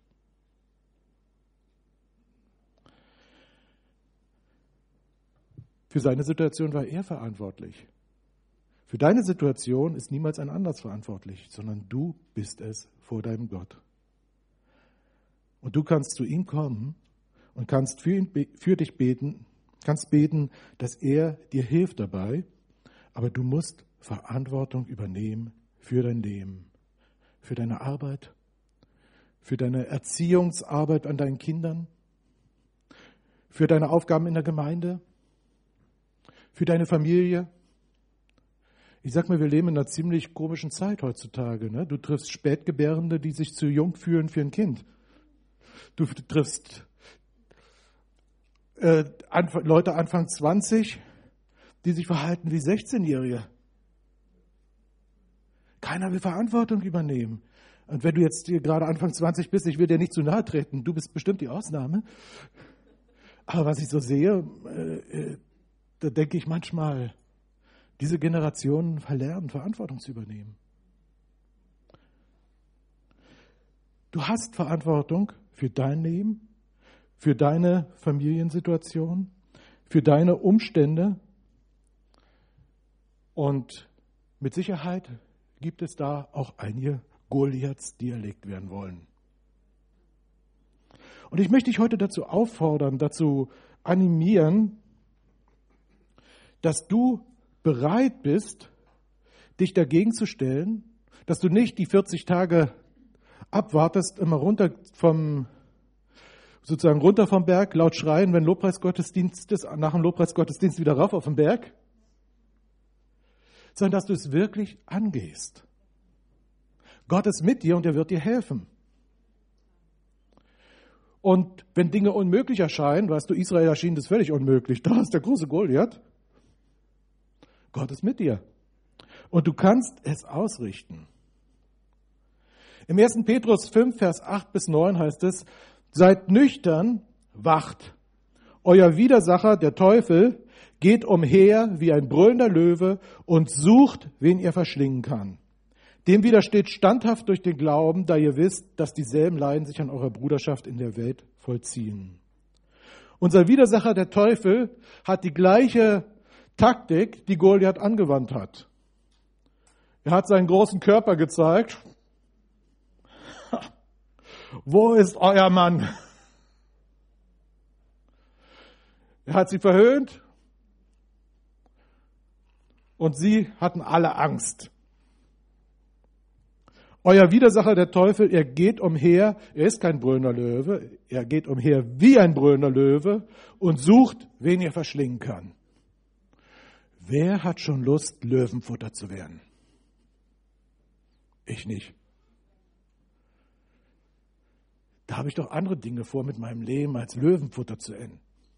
Für seine Situation war er verantwortlich. Für deine Situation ist niemals ein anderes verantwortlich, sondern du bist es vor deinem Gott. Und du kannst zu ihm kommen und kannst für, ihn, für dich beten, kannst beten, dass er dir hilft dabei, aber du musst Verantwortung übernehmen für dein Leben, für deine Arbeit, für deine Erziehungsarbeit an deinen Kindern, für deine Aufgaben in der Gemeinde, für deine Familie. Ich sag mal, wir leben in einer ziemlich komischen Zeit heutzutage. Ne? Du triffst Spätgebärende, die sich zu jung fühlen für ein Kind. Du triffst äh, Anf- Leute Anfang zwanzig, die sich verhalten wie sechzehnjährige. Keiner will Verantwortung übernehmen. Und wenn du jetzt hier gerade Anfang zwanzig bist, ich will dir nicht zu nahe treten, du bist bestimmt die Ausnahme. Aber was ich so sehe, äh, da denke ich manchmal, diese Generationen verlernen, Verantwortung zu übernehmen. Du hast Verantwortung für dein Leben, für deine Familiensituation, für deine Umstände. Und mit Sicherheit gibt es da auch einige Goliaths, die erlegt werden wollen. Und ich möchte dich heute dazu auffordern, dazu animieren, dass du bereit bist, dich dagegen zu stellen, dass du nicht die vierzig Tage abwartest, immer runter vom, sozusagen runter vom Berg, laut schreien, wenn Lobpreisgottesdienst ist, nach dem Lobpreisgottesdienst wieder rauf auf den Berg, sondern dass du es wirklich angehst. Gott ist mit dir und er wird dir helfen. Und wenn Dinge unmöglich erscheinen, weißt du, Israel erschien das völlig unmöglich, da ist der große Goliath. Gott ist mit dir. Und du kannst es ausrichten. Im ersten Petrus fünf, Vers acht bis neun heißt es, seid nüchtern, wacht. Euer Widersacher, der Teufel, geht umher wie ein brüllender Löwe und sucht, wen ihr verschlingen kann. Dem widersteht standhaft durch den Glauben, da ihr wisst, dass dieselben Leiden sich an eurer Bruderschaft in der Welt vollziehen. Unser Widersacher, der Teufel, hat die gleiche Taktik, die Goliath angewandt hat. Er hat seinen großen Körper gezeigt. Wo ist euer Mann? Er hat sie verhöhnt und sie hatten alle Angst. Euer Widersacher, der Teufel, er geht umher, er ist kein brüllender Löwe, er geht umher wie ein brüllender Löwe und sucht, wen er verschlingen kann. Wer hat schon Lust, Löwenfutter zu werden? Ich nicht. Da habe ich doch andere Dinge vor mit meinem Leben, als Löwenfutter zu enden.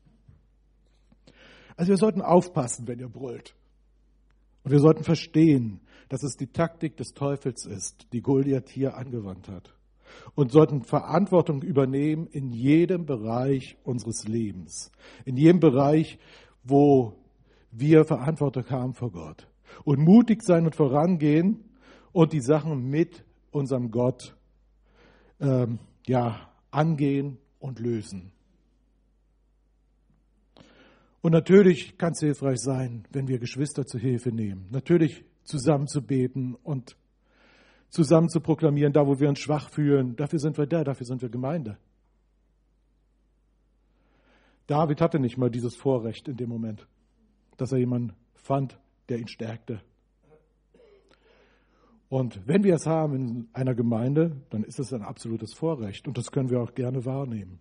Also wir sollten aufpassen, wenn ihr brüllt. Und wir sollten verstehen, dass es die Taktik des Teufels ist, die Goliath hier angewandt hat. Und sollten Verantwortung übernehmen in jedem Bereich unseres Lebens. In jedem Bereich, wo wir Verantwortung haben vor Gott. Und mutig sein und vorangehen und die Sachen mit unserem Gott ähm, ja, angehen und lösen. Und natürlich kann es hilfreich sein, wenn wir Geschwister zur Hilfe nehmen. Natürlich zusammen zu beten und zusammen zu proklamieren, da wo wir uns schwach fühlen. Dafür sind wir da, dafür sind wir Gemeinde. David hatte nicht mal dieses Vorrecht in dem Moment, dass er jemanden fand, der ihn stärkte. Und wenn wir es haben in einer Gemeinde, dann ist es ein absolutes Vorrecht und das können wir auch gerne wahrnehmen.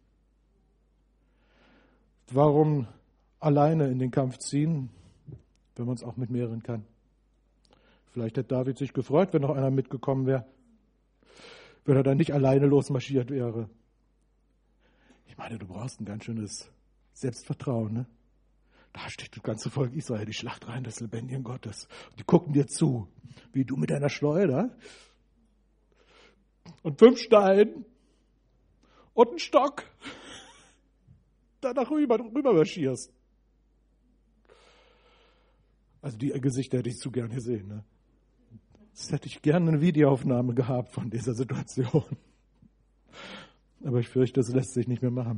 Warum alleine in den Kampf ziehen, wenn man es auch mit mehreren kann? Vielleicht hätte David sich gefreut, wenn noch einer mitgekommen wäre, wenn er dann nicht alleine losmarschiert wäre. Ich meine, du brauchst ein ganz schönes Selbstvertrauen, ne? Da steht das ganze Volk Israel, die Schlachtreihen des lebendigen Gottes. Die gucken dir zu, wie du mit deiner Schleuder und fünf Steinen und einen Stock danach rüber, rüber marschierst. Also die Gesichter hätte ich zu gern gesehen. Ne? Das hätte ich gerne eine Videoaufnahme gehabt von dieser Situation. Aber ich fürchte, das lässt sich nicht mehr machen.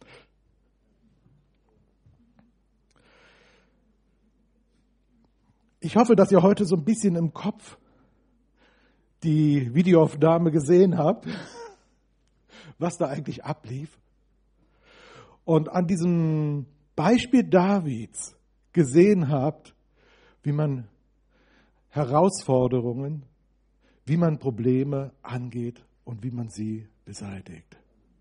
Ich hoffe, dass ihr heute so ein bisschen im Kopf die Videoaufnahme gesehen habt, was da eigentlich ablief. Und an diesem Beispiel Davids gesehen habt, wie man Herausforderungen wie man Probleme angeht und wie man sie beseitigt.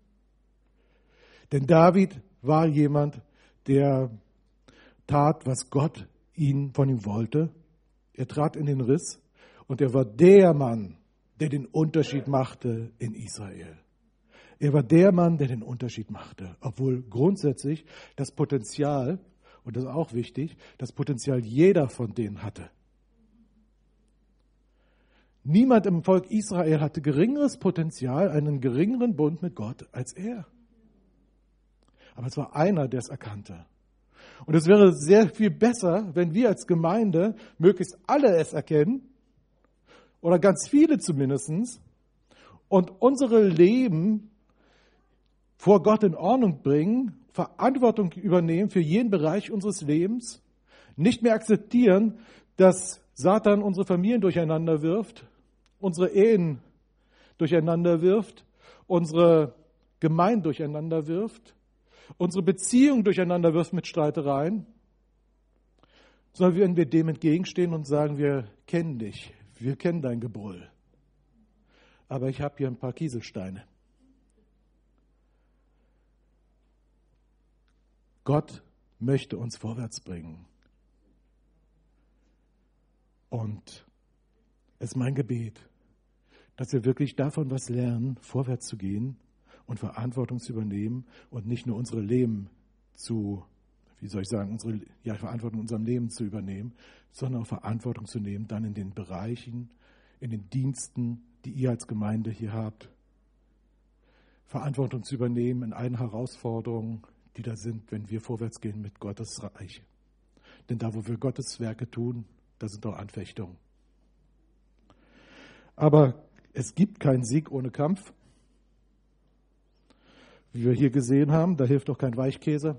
Denn David war jemand, der tat, was Gott ihn von ihm wollte. Er trat in den Riss und er war der Mann, der den Unterschied machte in Israel. Er war der Mann, der den Unterschied machte, obwohl grundsätzlich das Potenzial, und das ist auch wichtig, das Potenzial jeder von denen hatte. Niemand im Volk Israel hatte geringeres Potenzial, einen geringeren Bund mit Gott als er. Aber es war einer, der es erkannte. Und es wäre sehr viel besser, wenn wir als Gemeinde möglichst alle es erkennen, oder ganz viele zumindest, und unsere Leben vor Gott in Ordnung bringen, Verantwortung übernehmen für jeden Bereich unseres Lebens, nicht mehr akzeptieren, dass Satan unsere Familien durcheinander wirft, unsere Ehen durcheinander wirft, unsere Gemeinden durcheinander wirft, unsere Beziehung durcheinander wirft mit Streitereien, sondern wenn wir dem entgegenstehen und sagen, wir kennen dich, wir kennen dein Gebrüll, aber ich habe hier ein paar Kieselsteine. Gott möchte uns vorwärts bringen. Und es ist mein Gebet, dass wir wirklich davon was lernen, vorwärts zu gehen und Verantwortung zu übernehmen und nicht nur unsere Leben zu, wie soll ich sagen, unsere ja, Verantwortung in unserem Leben zu übernehmen, sondern auch Verantwortung zu nehmen, dann in den Bereichen, in den Diensten, die ihr als Gemeinde hier habt. Verantwortung zu übernehmen in allen Herausforderungen, die da sind, wenn wir vorwärts gehen mit Gottes Reich. Denn da, wo wir Gottes Werke tun, da sind auch Anfechtungen. Aber es gibt keinen Sieg ohne Kampf. Wie wir hier gesehen haben, da hilft auch kein Weichkäse.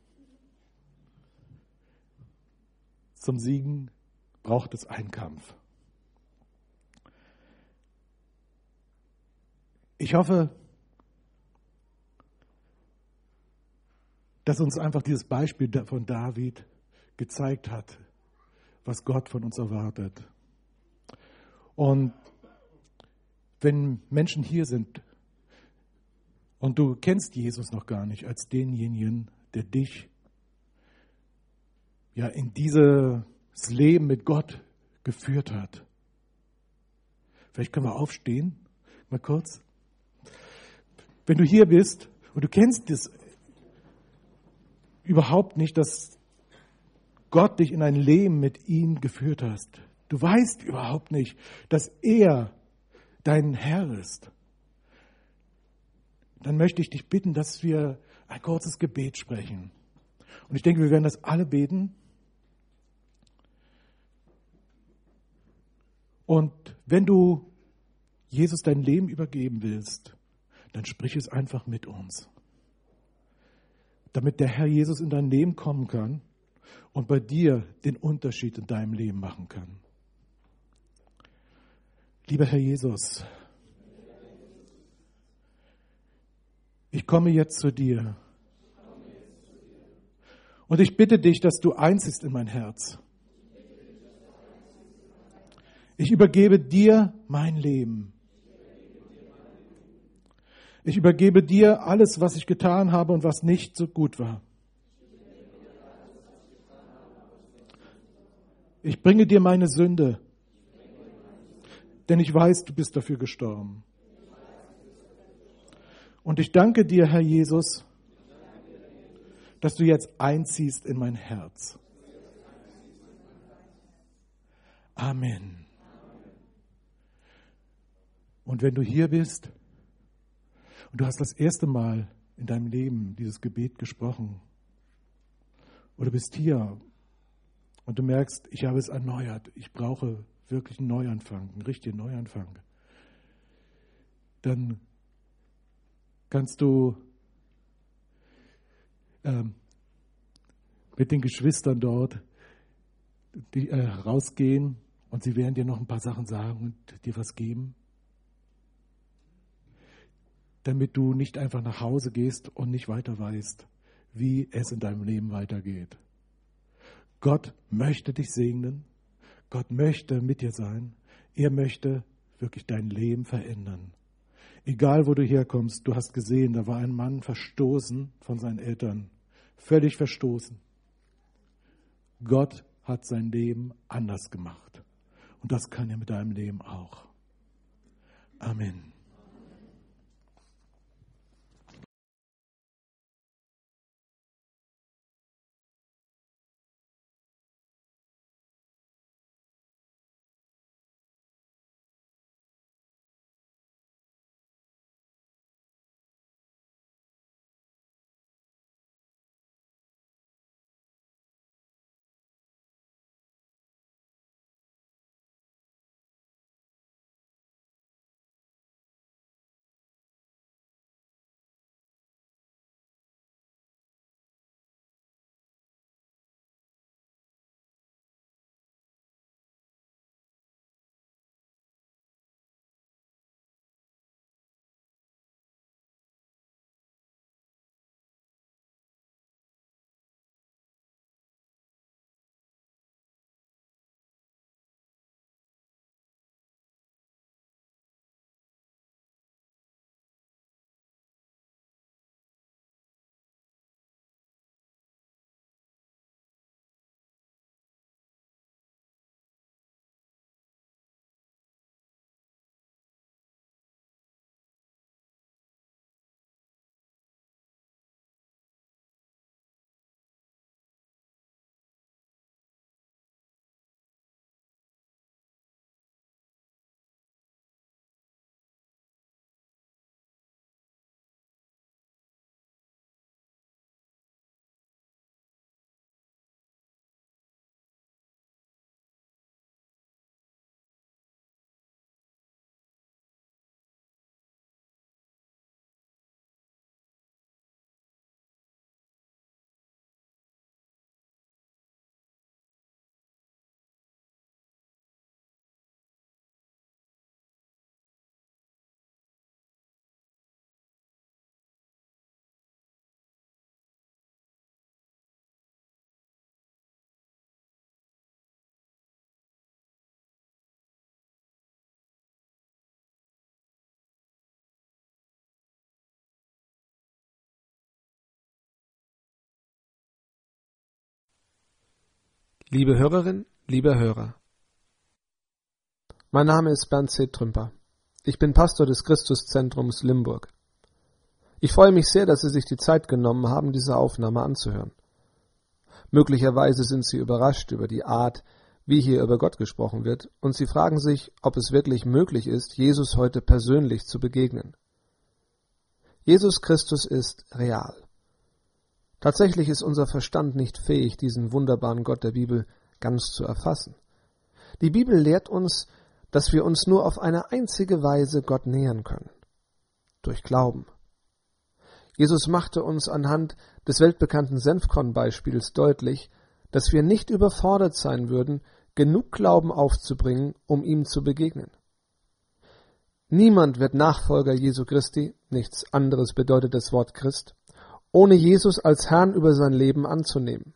Zum Siegen braucht es einen Kampf. Ich hoffe, dass uns einfach dieses Beispiel von David gezeigt hat, was Gott von uns erwartet. Und wenn Menschen hier sind und du kennst Jesus noch gar nicht als denjenigen, der dich ja in dieses Leben mit Gott geführt hat. Vielleicht können wir aufstehen, mal kurz. Wenn du hier bist und du kennst das überhaupt nicht, dass Gott dich in ein Leben mit ihm geführt hast. Du weißt überhaupt nicht, dass er dein Herr ist. Dann möchte ich dich bitten, dass wir ein kurzes Gebet sprechen. Und ich denke, wir werden das alle beten. Und wenn du Jesus dein Leben übergeben willst, dann sprich es einfach mit uns, damit der Herr Jesus in dein Leben kommen kann und bei dir den Unterschied in deinem Leben machen kann. Lieber Herr Jesus, ich komme jetzt zu dir und ich bitte dich, dass du einziehst in mein Herz. Ich übergebe dir mein Leben. Ich übergebe dir alles, was ich getan habe und was nicht so gut war. Ich bringe dir meine Sünde, denn ich weiß, du bist dafür gestorben. Und ich danke dir, Herr Jesus, dass du jetzt einziehst in mein Herz. Amen. Und wenn du hier bist und du hast das erste Mal in deinem Leben dieses Gebet gesprochen oder bist hier und du merkst, ich habe es erneuert, ich brauche wirklich einen Neuanfang, einen richtigen Neuanfang, dann kannst du ähm, mit den Geschwistern dort die, äh, rausgehen und sie werden dir noch ein paar Sachen sagen und dir was geben, damit du nicht einfach nach Hause gehst und nicht weiter weißt, wie es in deinem Leben weitergeht. Gott möchte dich segnen. Gott möchte mit dir sein. Er möchte wirklich dein Leben verändern. Egal, wo du herkommst, du hast gesehen, da war ein Mann verstoßen von seinen Eltern, völlig verstoßen. Gott hat sein Leben anders gemacht. Und das kann er mit deinem Leben auch. Amen. Liebe Hörerin, lieber Hörer, mein Name ist Bernd C. Trümper. Ich bin Pastor des Christuszentrums Limburg. Ich freue mich sehr, dass Sie sich die Zeit genommen haben, diese Aufnahme anzuhören. Möglicherweise sind Sie überrascht über die Art, wie hier über Gott gesprochen wird, und Sie fragen sich, ob es wirklich möglich ist, Jesus heute persönlich zu begegnen. Jesus Christus ist real. Tatsächlich ist unser Verstand nicht fähig, diesen wunderbaren Gott der Bibel ganz zu erfassen. Die Bibel lehrt uns, dass wir uns nur auf eine einzige Weise Gott nähern können: durch Glauben. Jesus machte uns anhand des weltbekannten Senfkorn-Beispiels deutlich, dass wir nicht überfordert sein würden, genug Glauben aufzubringen, um ihm zu begegnen. Niemand wird Nachfolger Jesu Christi, nichts anderes bedeutet das Wort Christ, ohne Jesus als Herrn über sein Leben anzunehmen.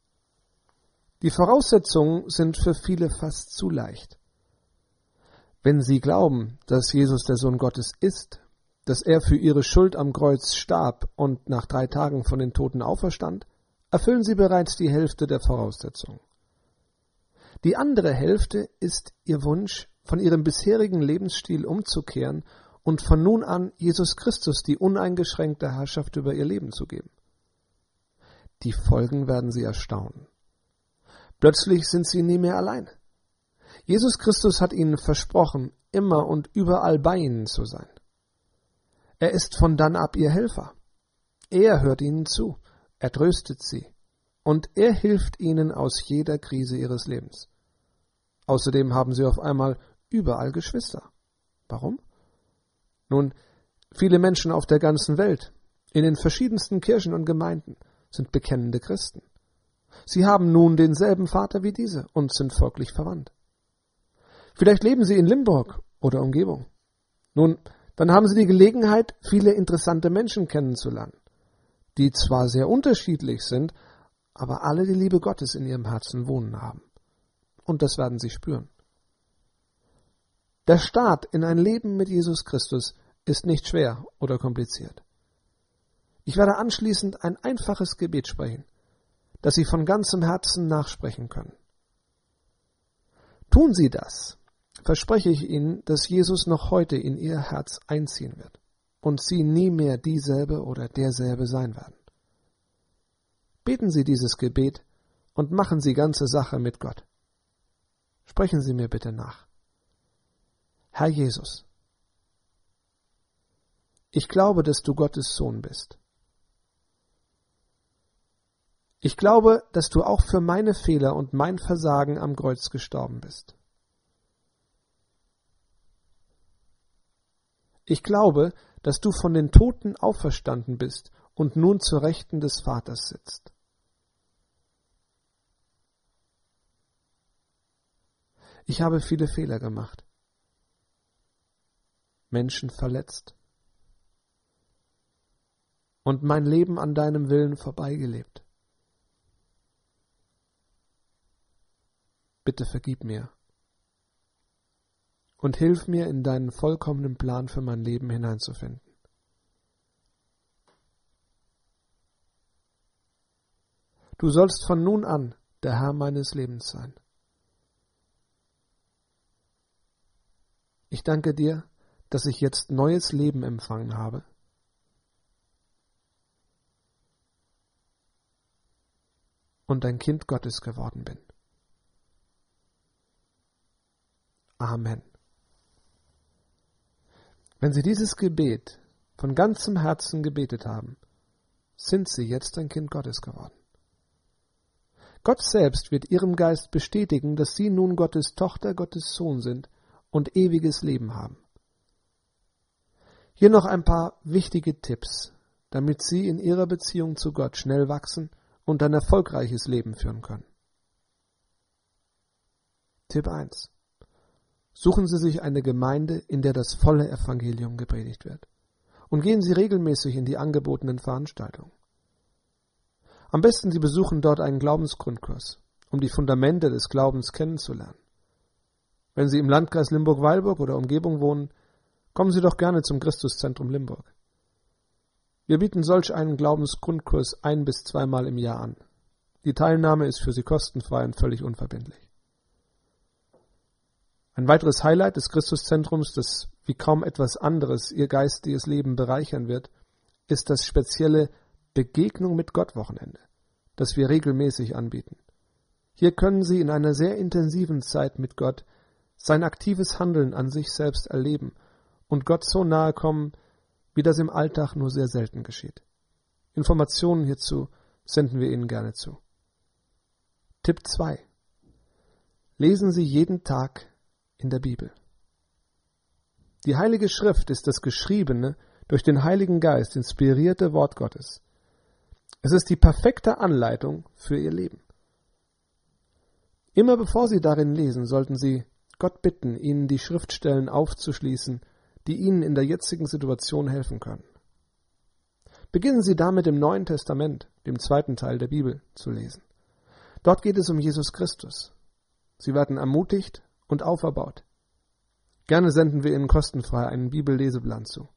Die Voraussetzungen sind für viele fast zu leicht. Wenn sie glauben, dass Jesus der Sohn Gottes ist, dass er für ihre Schuld am Kreuz starb und nach drei Tagen von den Toten auferstand, erfüllen sie bereits die Hälfte der Voraussetzungen. Die andere Hälfte ist ihr Wunsch, von ihrem bisherigen Lebensstil umzukehren und von nun an Jesus Christus die uneingeschränkte Herrschaft über ihr Leben zu geben. Die Folgen werden sie erstaunen. Plötzlich sind sie nie mehr allein. Jesus Christus hat ihnen versprochen, immer und überall bei ihnen zu sein. Er ist von dann ab ihr Helfer. Er hört ihnen zu, er tröstet sie und er hilft ihnen aus jeder Krise ihres Lebens. Außerdem haben sie auf einmal überall Geschwister. Warum? Nun, viele Menschen auf der ganzen Welt, in den verschiedensten Kirchen und Gemeinden, sind bekennende Christen. Sie haben nun denselben Vater wie diese und sind folglich verwandt. Vielleicht leben sie in Limburg oder Umgebung. Nun, dann haben sie die Gelegenheit, viele interessante Menschen kennenzulernen, die zwar sehr unterschiedlich sind, aber alle die Liebe Gottes in ihrem Herzen wohnen haben. Und das werden sie spüren. Der Start in ein Leben mit Jesus Christus ist nicht schwer oder kompliziert. Ich werde anschließend ein einfaches Gebet sprechen, das Sie von ganzem Herzen nachsprechen können. Tun Sie das, verspreche ich Ihnen, dass Jesus noch heute in Ihr Herz einziehen wird und Sie nie mehr dieselbe oder derselbe sein werden. Beten Sie dieses Gebet und machen Sie ganze Sache mit Gott. Sprechen Sie mir bitte nach. Herr Jesus, ich glaube, dass du Gottes Sohn bist. Ich glaube, dass du auch für meine Fehler und mein Versagen am Kreuz gestorben bist. Ich glaube, dass du von den Toten auferstanden bist und nun zur Rechten des Vaters sitzt. Ich habe viele Fehler gemacht, Menschen verletzt und mein Leben an deinem Willen vorbeigelebt. Bitte vergib mir und hilf mir, in deinen vollkommenen Plan für mein Leben hineinzufinden. Du sollst von nun an der Herr meines Lebens sein. Ich danke dir, dass ich jetzt neues Leben empfangen habe. Und ein Kind Gottes geworden bin. Amen. Wenn Sie dieses Gebet von ganzem Herzen gebetet haben, sind Sie jetzt ein Kind Gottes geworden. Gott selbst wird Ihrem Geist bestätigen, dass Sie nun Gottes Tochter, Gottes Sohn sind und ewiges Leben haben. Hier noch ein paar wichtige Tipps, damit Sie in Ihrer Beziehung zu Gott schnell wachsen und ein erfolgreiches Leben führen können. Tipp eins. Suchen Sie sich eine Gemeinde, in der das volle Evangelium gepredigt wird. Und gehen Sie regelmäßig in die angebotenen Veranstaltungen. Am besten Sie besuchen dort einen Glaubensgrundkurs, um die Fundamente des Glaubens kennenzulernen. Wenn Sie im Landkreis Limburg-Weilburg oder Umgebung wohnen, kommen Sie doch gerne zum Christuszentrum Limburg. Wir bieten solch einen Glaubensgrundkurs ein- bis zweimal im Jahr an. Die Teilnahme ist für Sie kostenfrei und völlig unverbindlich. Ein weiteres Highlight des Christuszentrums, das wie kaum etwas anderes Ihr geistiges Leben bereichern wird, ist das spezielle Begegnung mit Gott Wochenende, das wir regelmäßig anbieten. Hier können Sie in einer sehr intensiven Zeit mit Gott sein aktives Handeln an sich selbst erleben und Gott so nahe kommen, wie das im Alltag nur sehr selten geschieht. Informationen hierzu senden wir Ihnen gerne zu. Tipp zwei. Lesen Sie jeden Tag in der Bibel. Die Heilige Schrift ist das geschriebene, durch den Heiligen Geist inspirierte Wort Gottes. Es ist die perfekte Anleitung für Ihr Leben. Immer bevor Sie darin lesen, sollten Sie Gott bitten, Ihnen die Schriftstellen aufzuschließen, die Ihnen in der jetzigen Situation helfen können. Beginnen Sie damit im Neuen Testament, dem zweiten Teil der Bibel, zu lesen. Dort geht es um Jesus Christus. Sie werden ermutigt und auferbaut. Gerne senden wir Ihnen kostenfrei einen Bibelleseplan zu.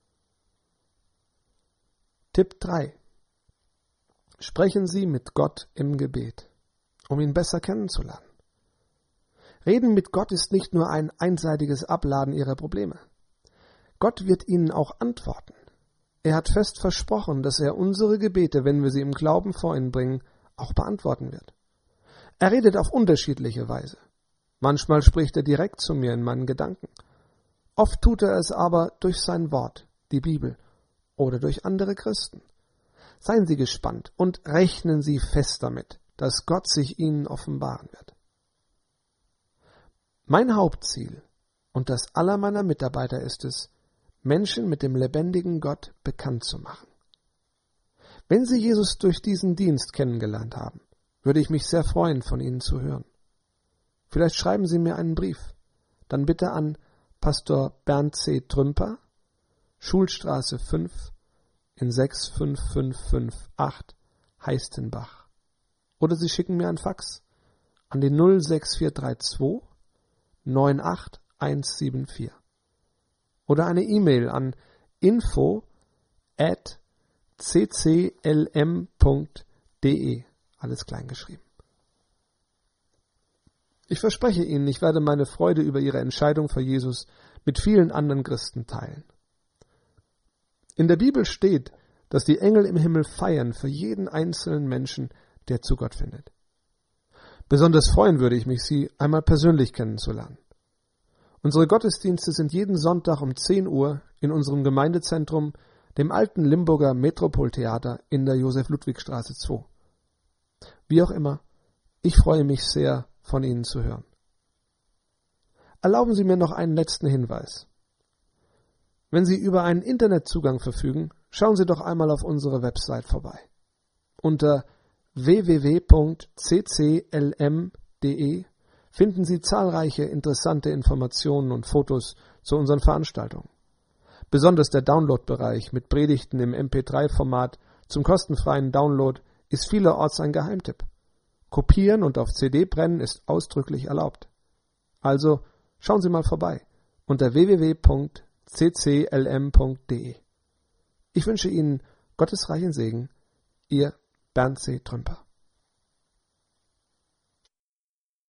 Tipp drei. Sprechen Sie mit Gott im Gebet, um ihn besser kennenzulernen. Reden mit Gott ist nicht nur ein einseitiges Abladen Ihrer Probleme. Gott wird Ihnen auch antworten. Er hat fest versprochen, dass er unsere Gebete, wenn wir sie im Glauben vor ihn bringen, auch beantworten wird. Er redet auf unterschiedliche Weise. Manchmal spricht er direkt zu mir in meinen Gedanken. Oft tut er es aber durch sein Wort, die Bibel, oder durch andere Christen. Seien Sie gespannt und rechnen Sie fest damit, dass Gott sich Ihnen offenbaren wird. Mein Hauptziel und das aller meiner Mitarbeiter ist es, Menschen mit dem lebendigen Gott bekannt zu machen. Wenn Sie Jesus durch diesen Dienst kennengelernt haben, würde ich mich sehr freuen, von Ihnen zu hören. Vielleicht schreiben Sie mir einen Brief, dann bitte an Pastor Bernd C. Trümper, Schulstraße fünf in sechs fünf fünf fünf acht, Heistenbach. Oder Sie schicken mir ein Fax an die null sechs vier drei zwei neun acht eins sieben vier. Oder eine E-Mail an info at c c l m punkt d e, alles klein geschrieben. Ich verspreche Ihnen, ich werde meine Freude über Ihre Entscheidung für Jesus mit vielen anderen Christen teilen. In der Bibel steht, dass die Engel im Himmel feiern für jeden einzelnen Menschen, der zu Gott findet. Besonders freuen würde ich mich, Sie einmal persönlich kennenzulernen. Unsere Gottesdienste sind jeden Sonntag um zehn Uhr in unserem Gemeindezentrum, dem alten Limburger Metropoltheater in der Josef-Ludwig-Straße zwei. Wie auch immer, ich freue mich sehr, von Ihnen zu hören. Erlauben Sie mir noch einen letzten Hinweis. Wenn Sie über einen Internetzugang verfügen, schauen Sie doch einmal auf unsere Website vorbei. Unter w w w punkt c c l m punkt d e finden Sie zahlreiche interessante Informationen und Fotos zu unseren Veranstaltungen. Besonders der Download-Bereich mit Predigten im M P drei Format zum kostenfreien Download ist vielerorts ein Geheimtipp. Kopieren und auf C D brennen ist ausdrücklich erlaubt. Also schauen Sie mal vorbei unter w w w punkt c c l m punkt d e. Ich wünsche Ihnen Gottes reichen Segen, Ihr Bernd C. Trümper.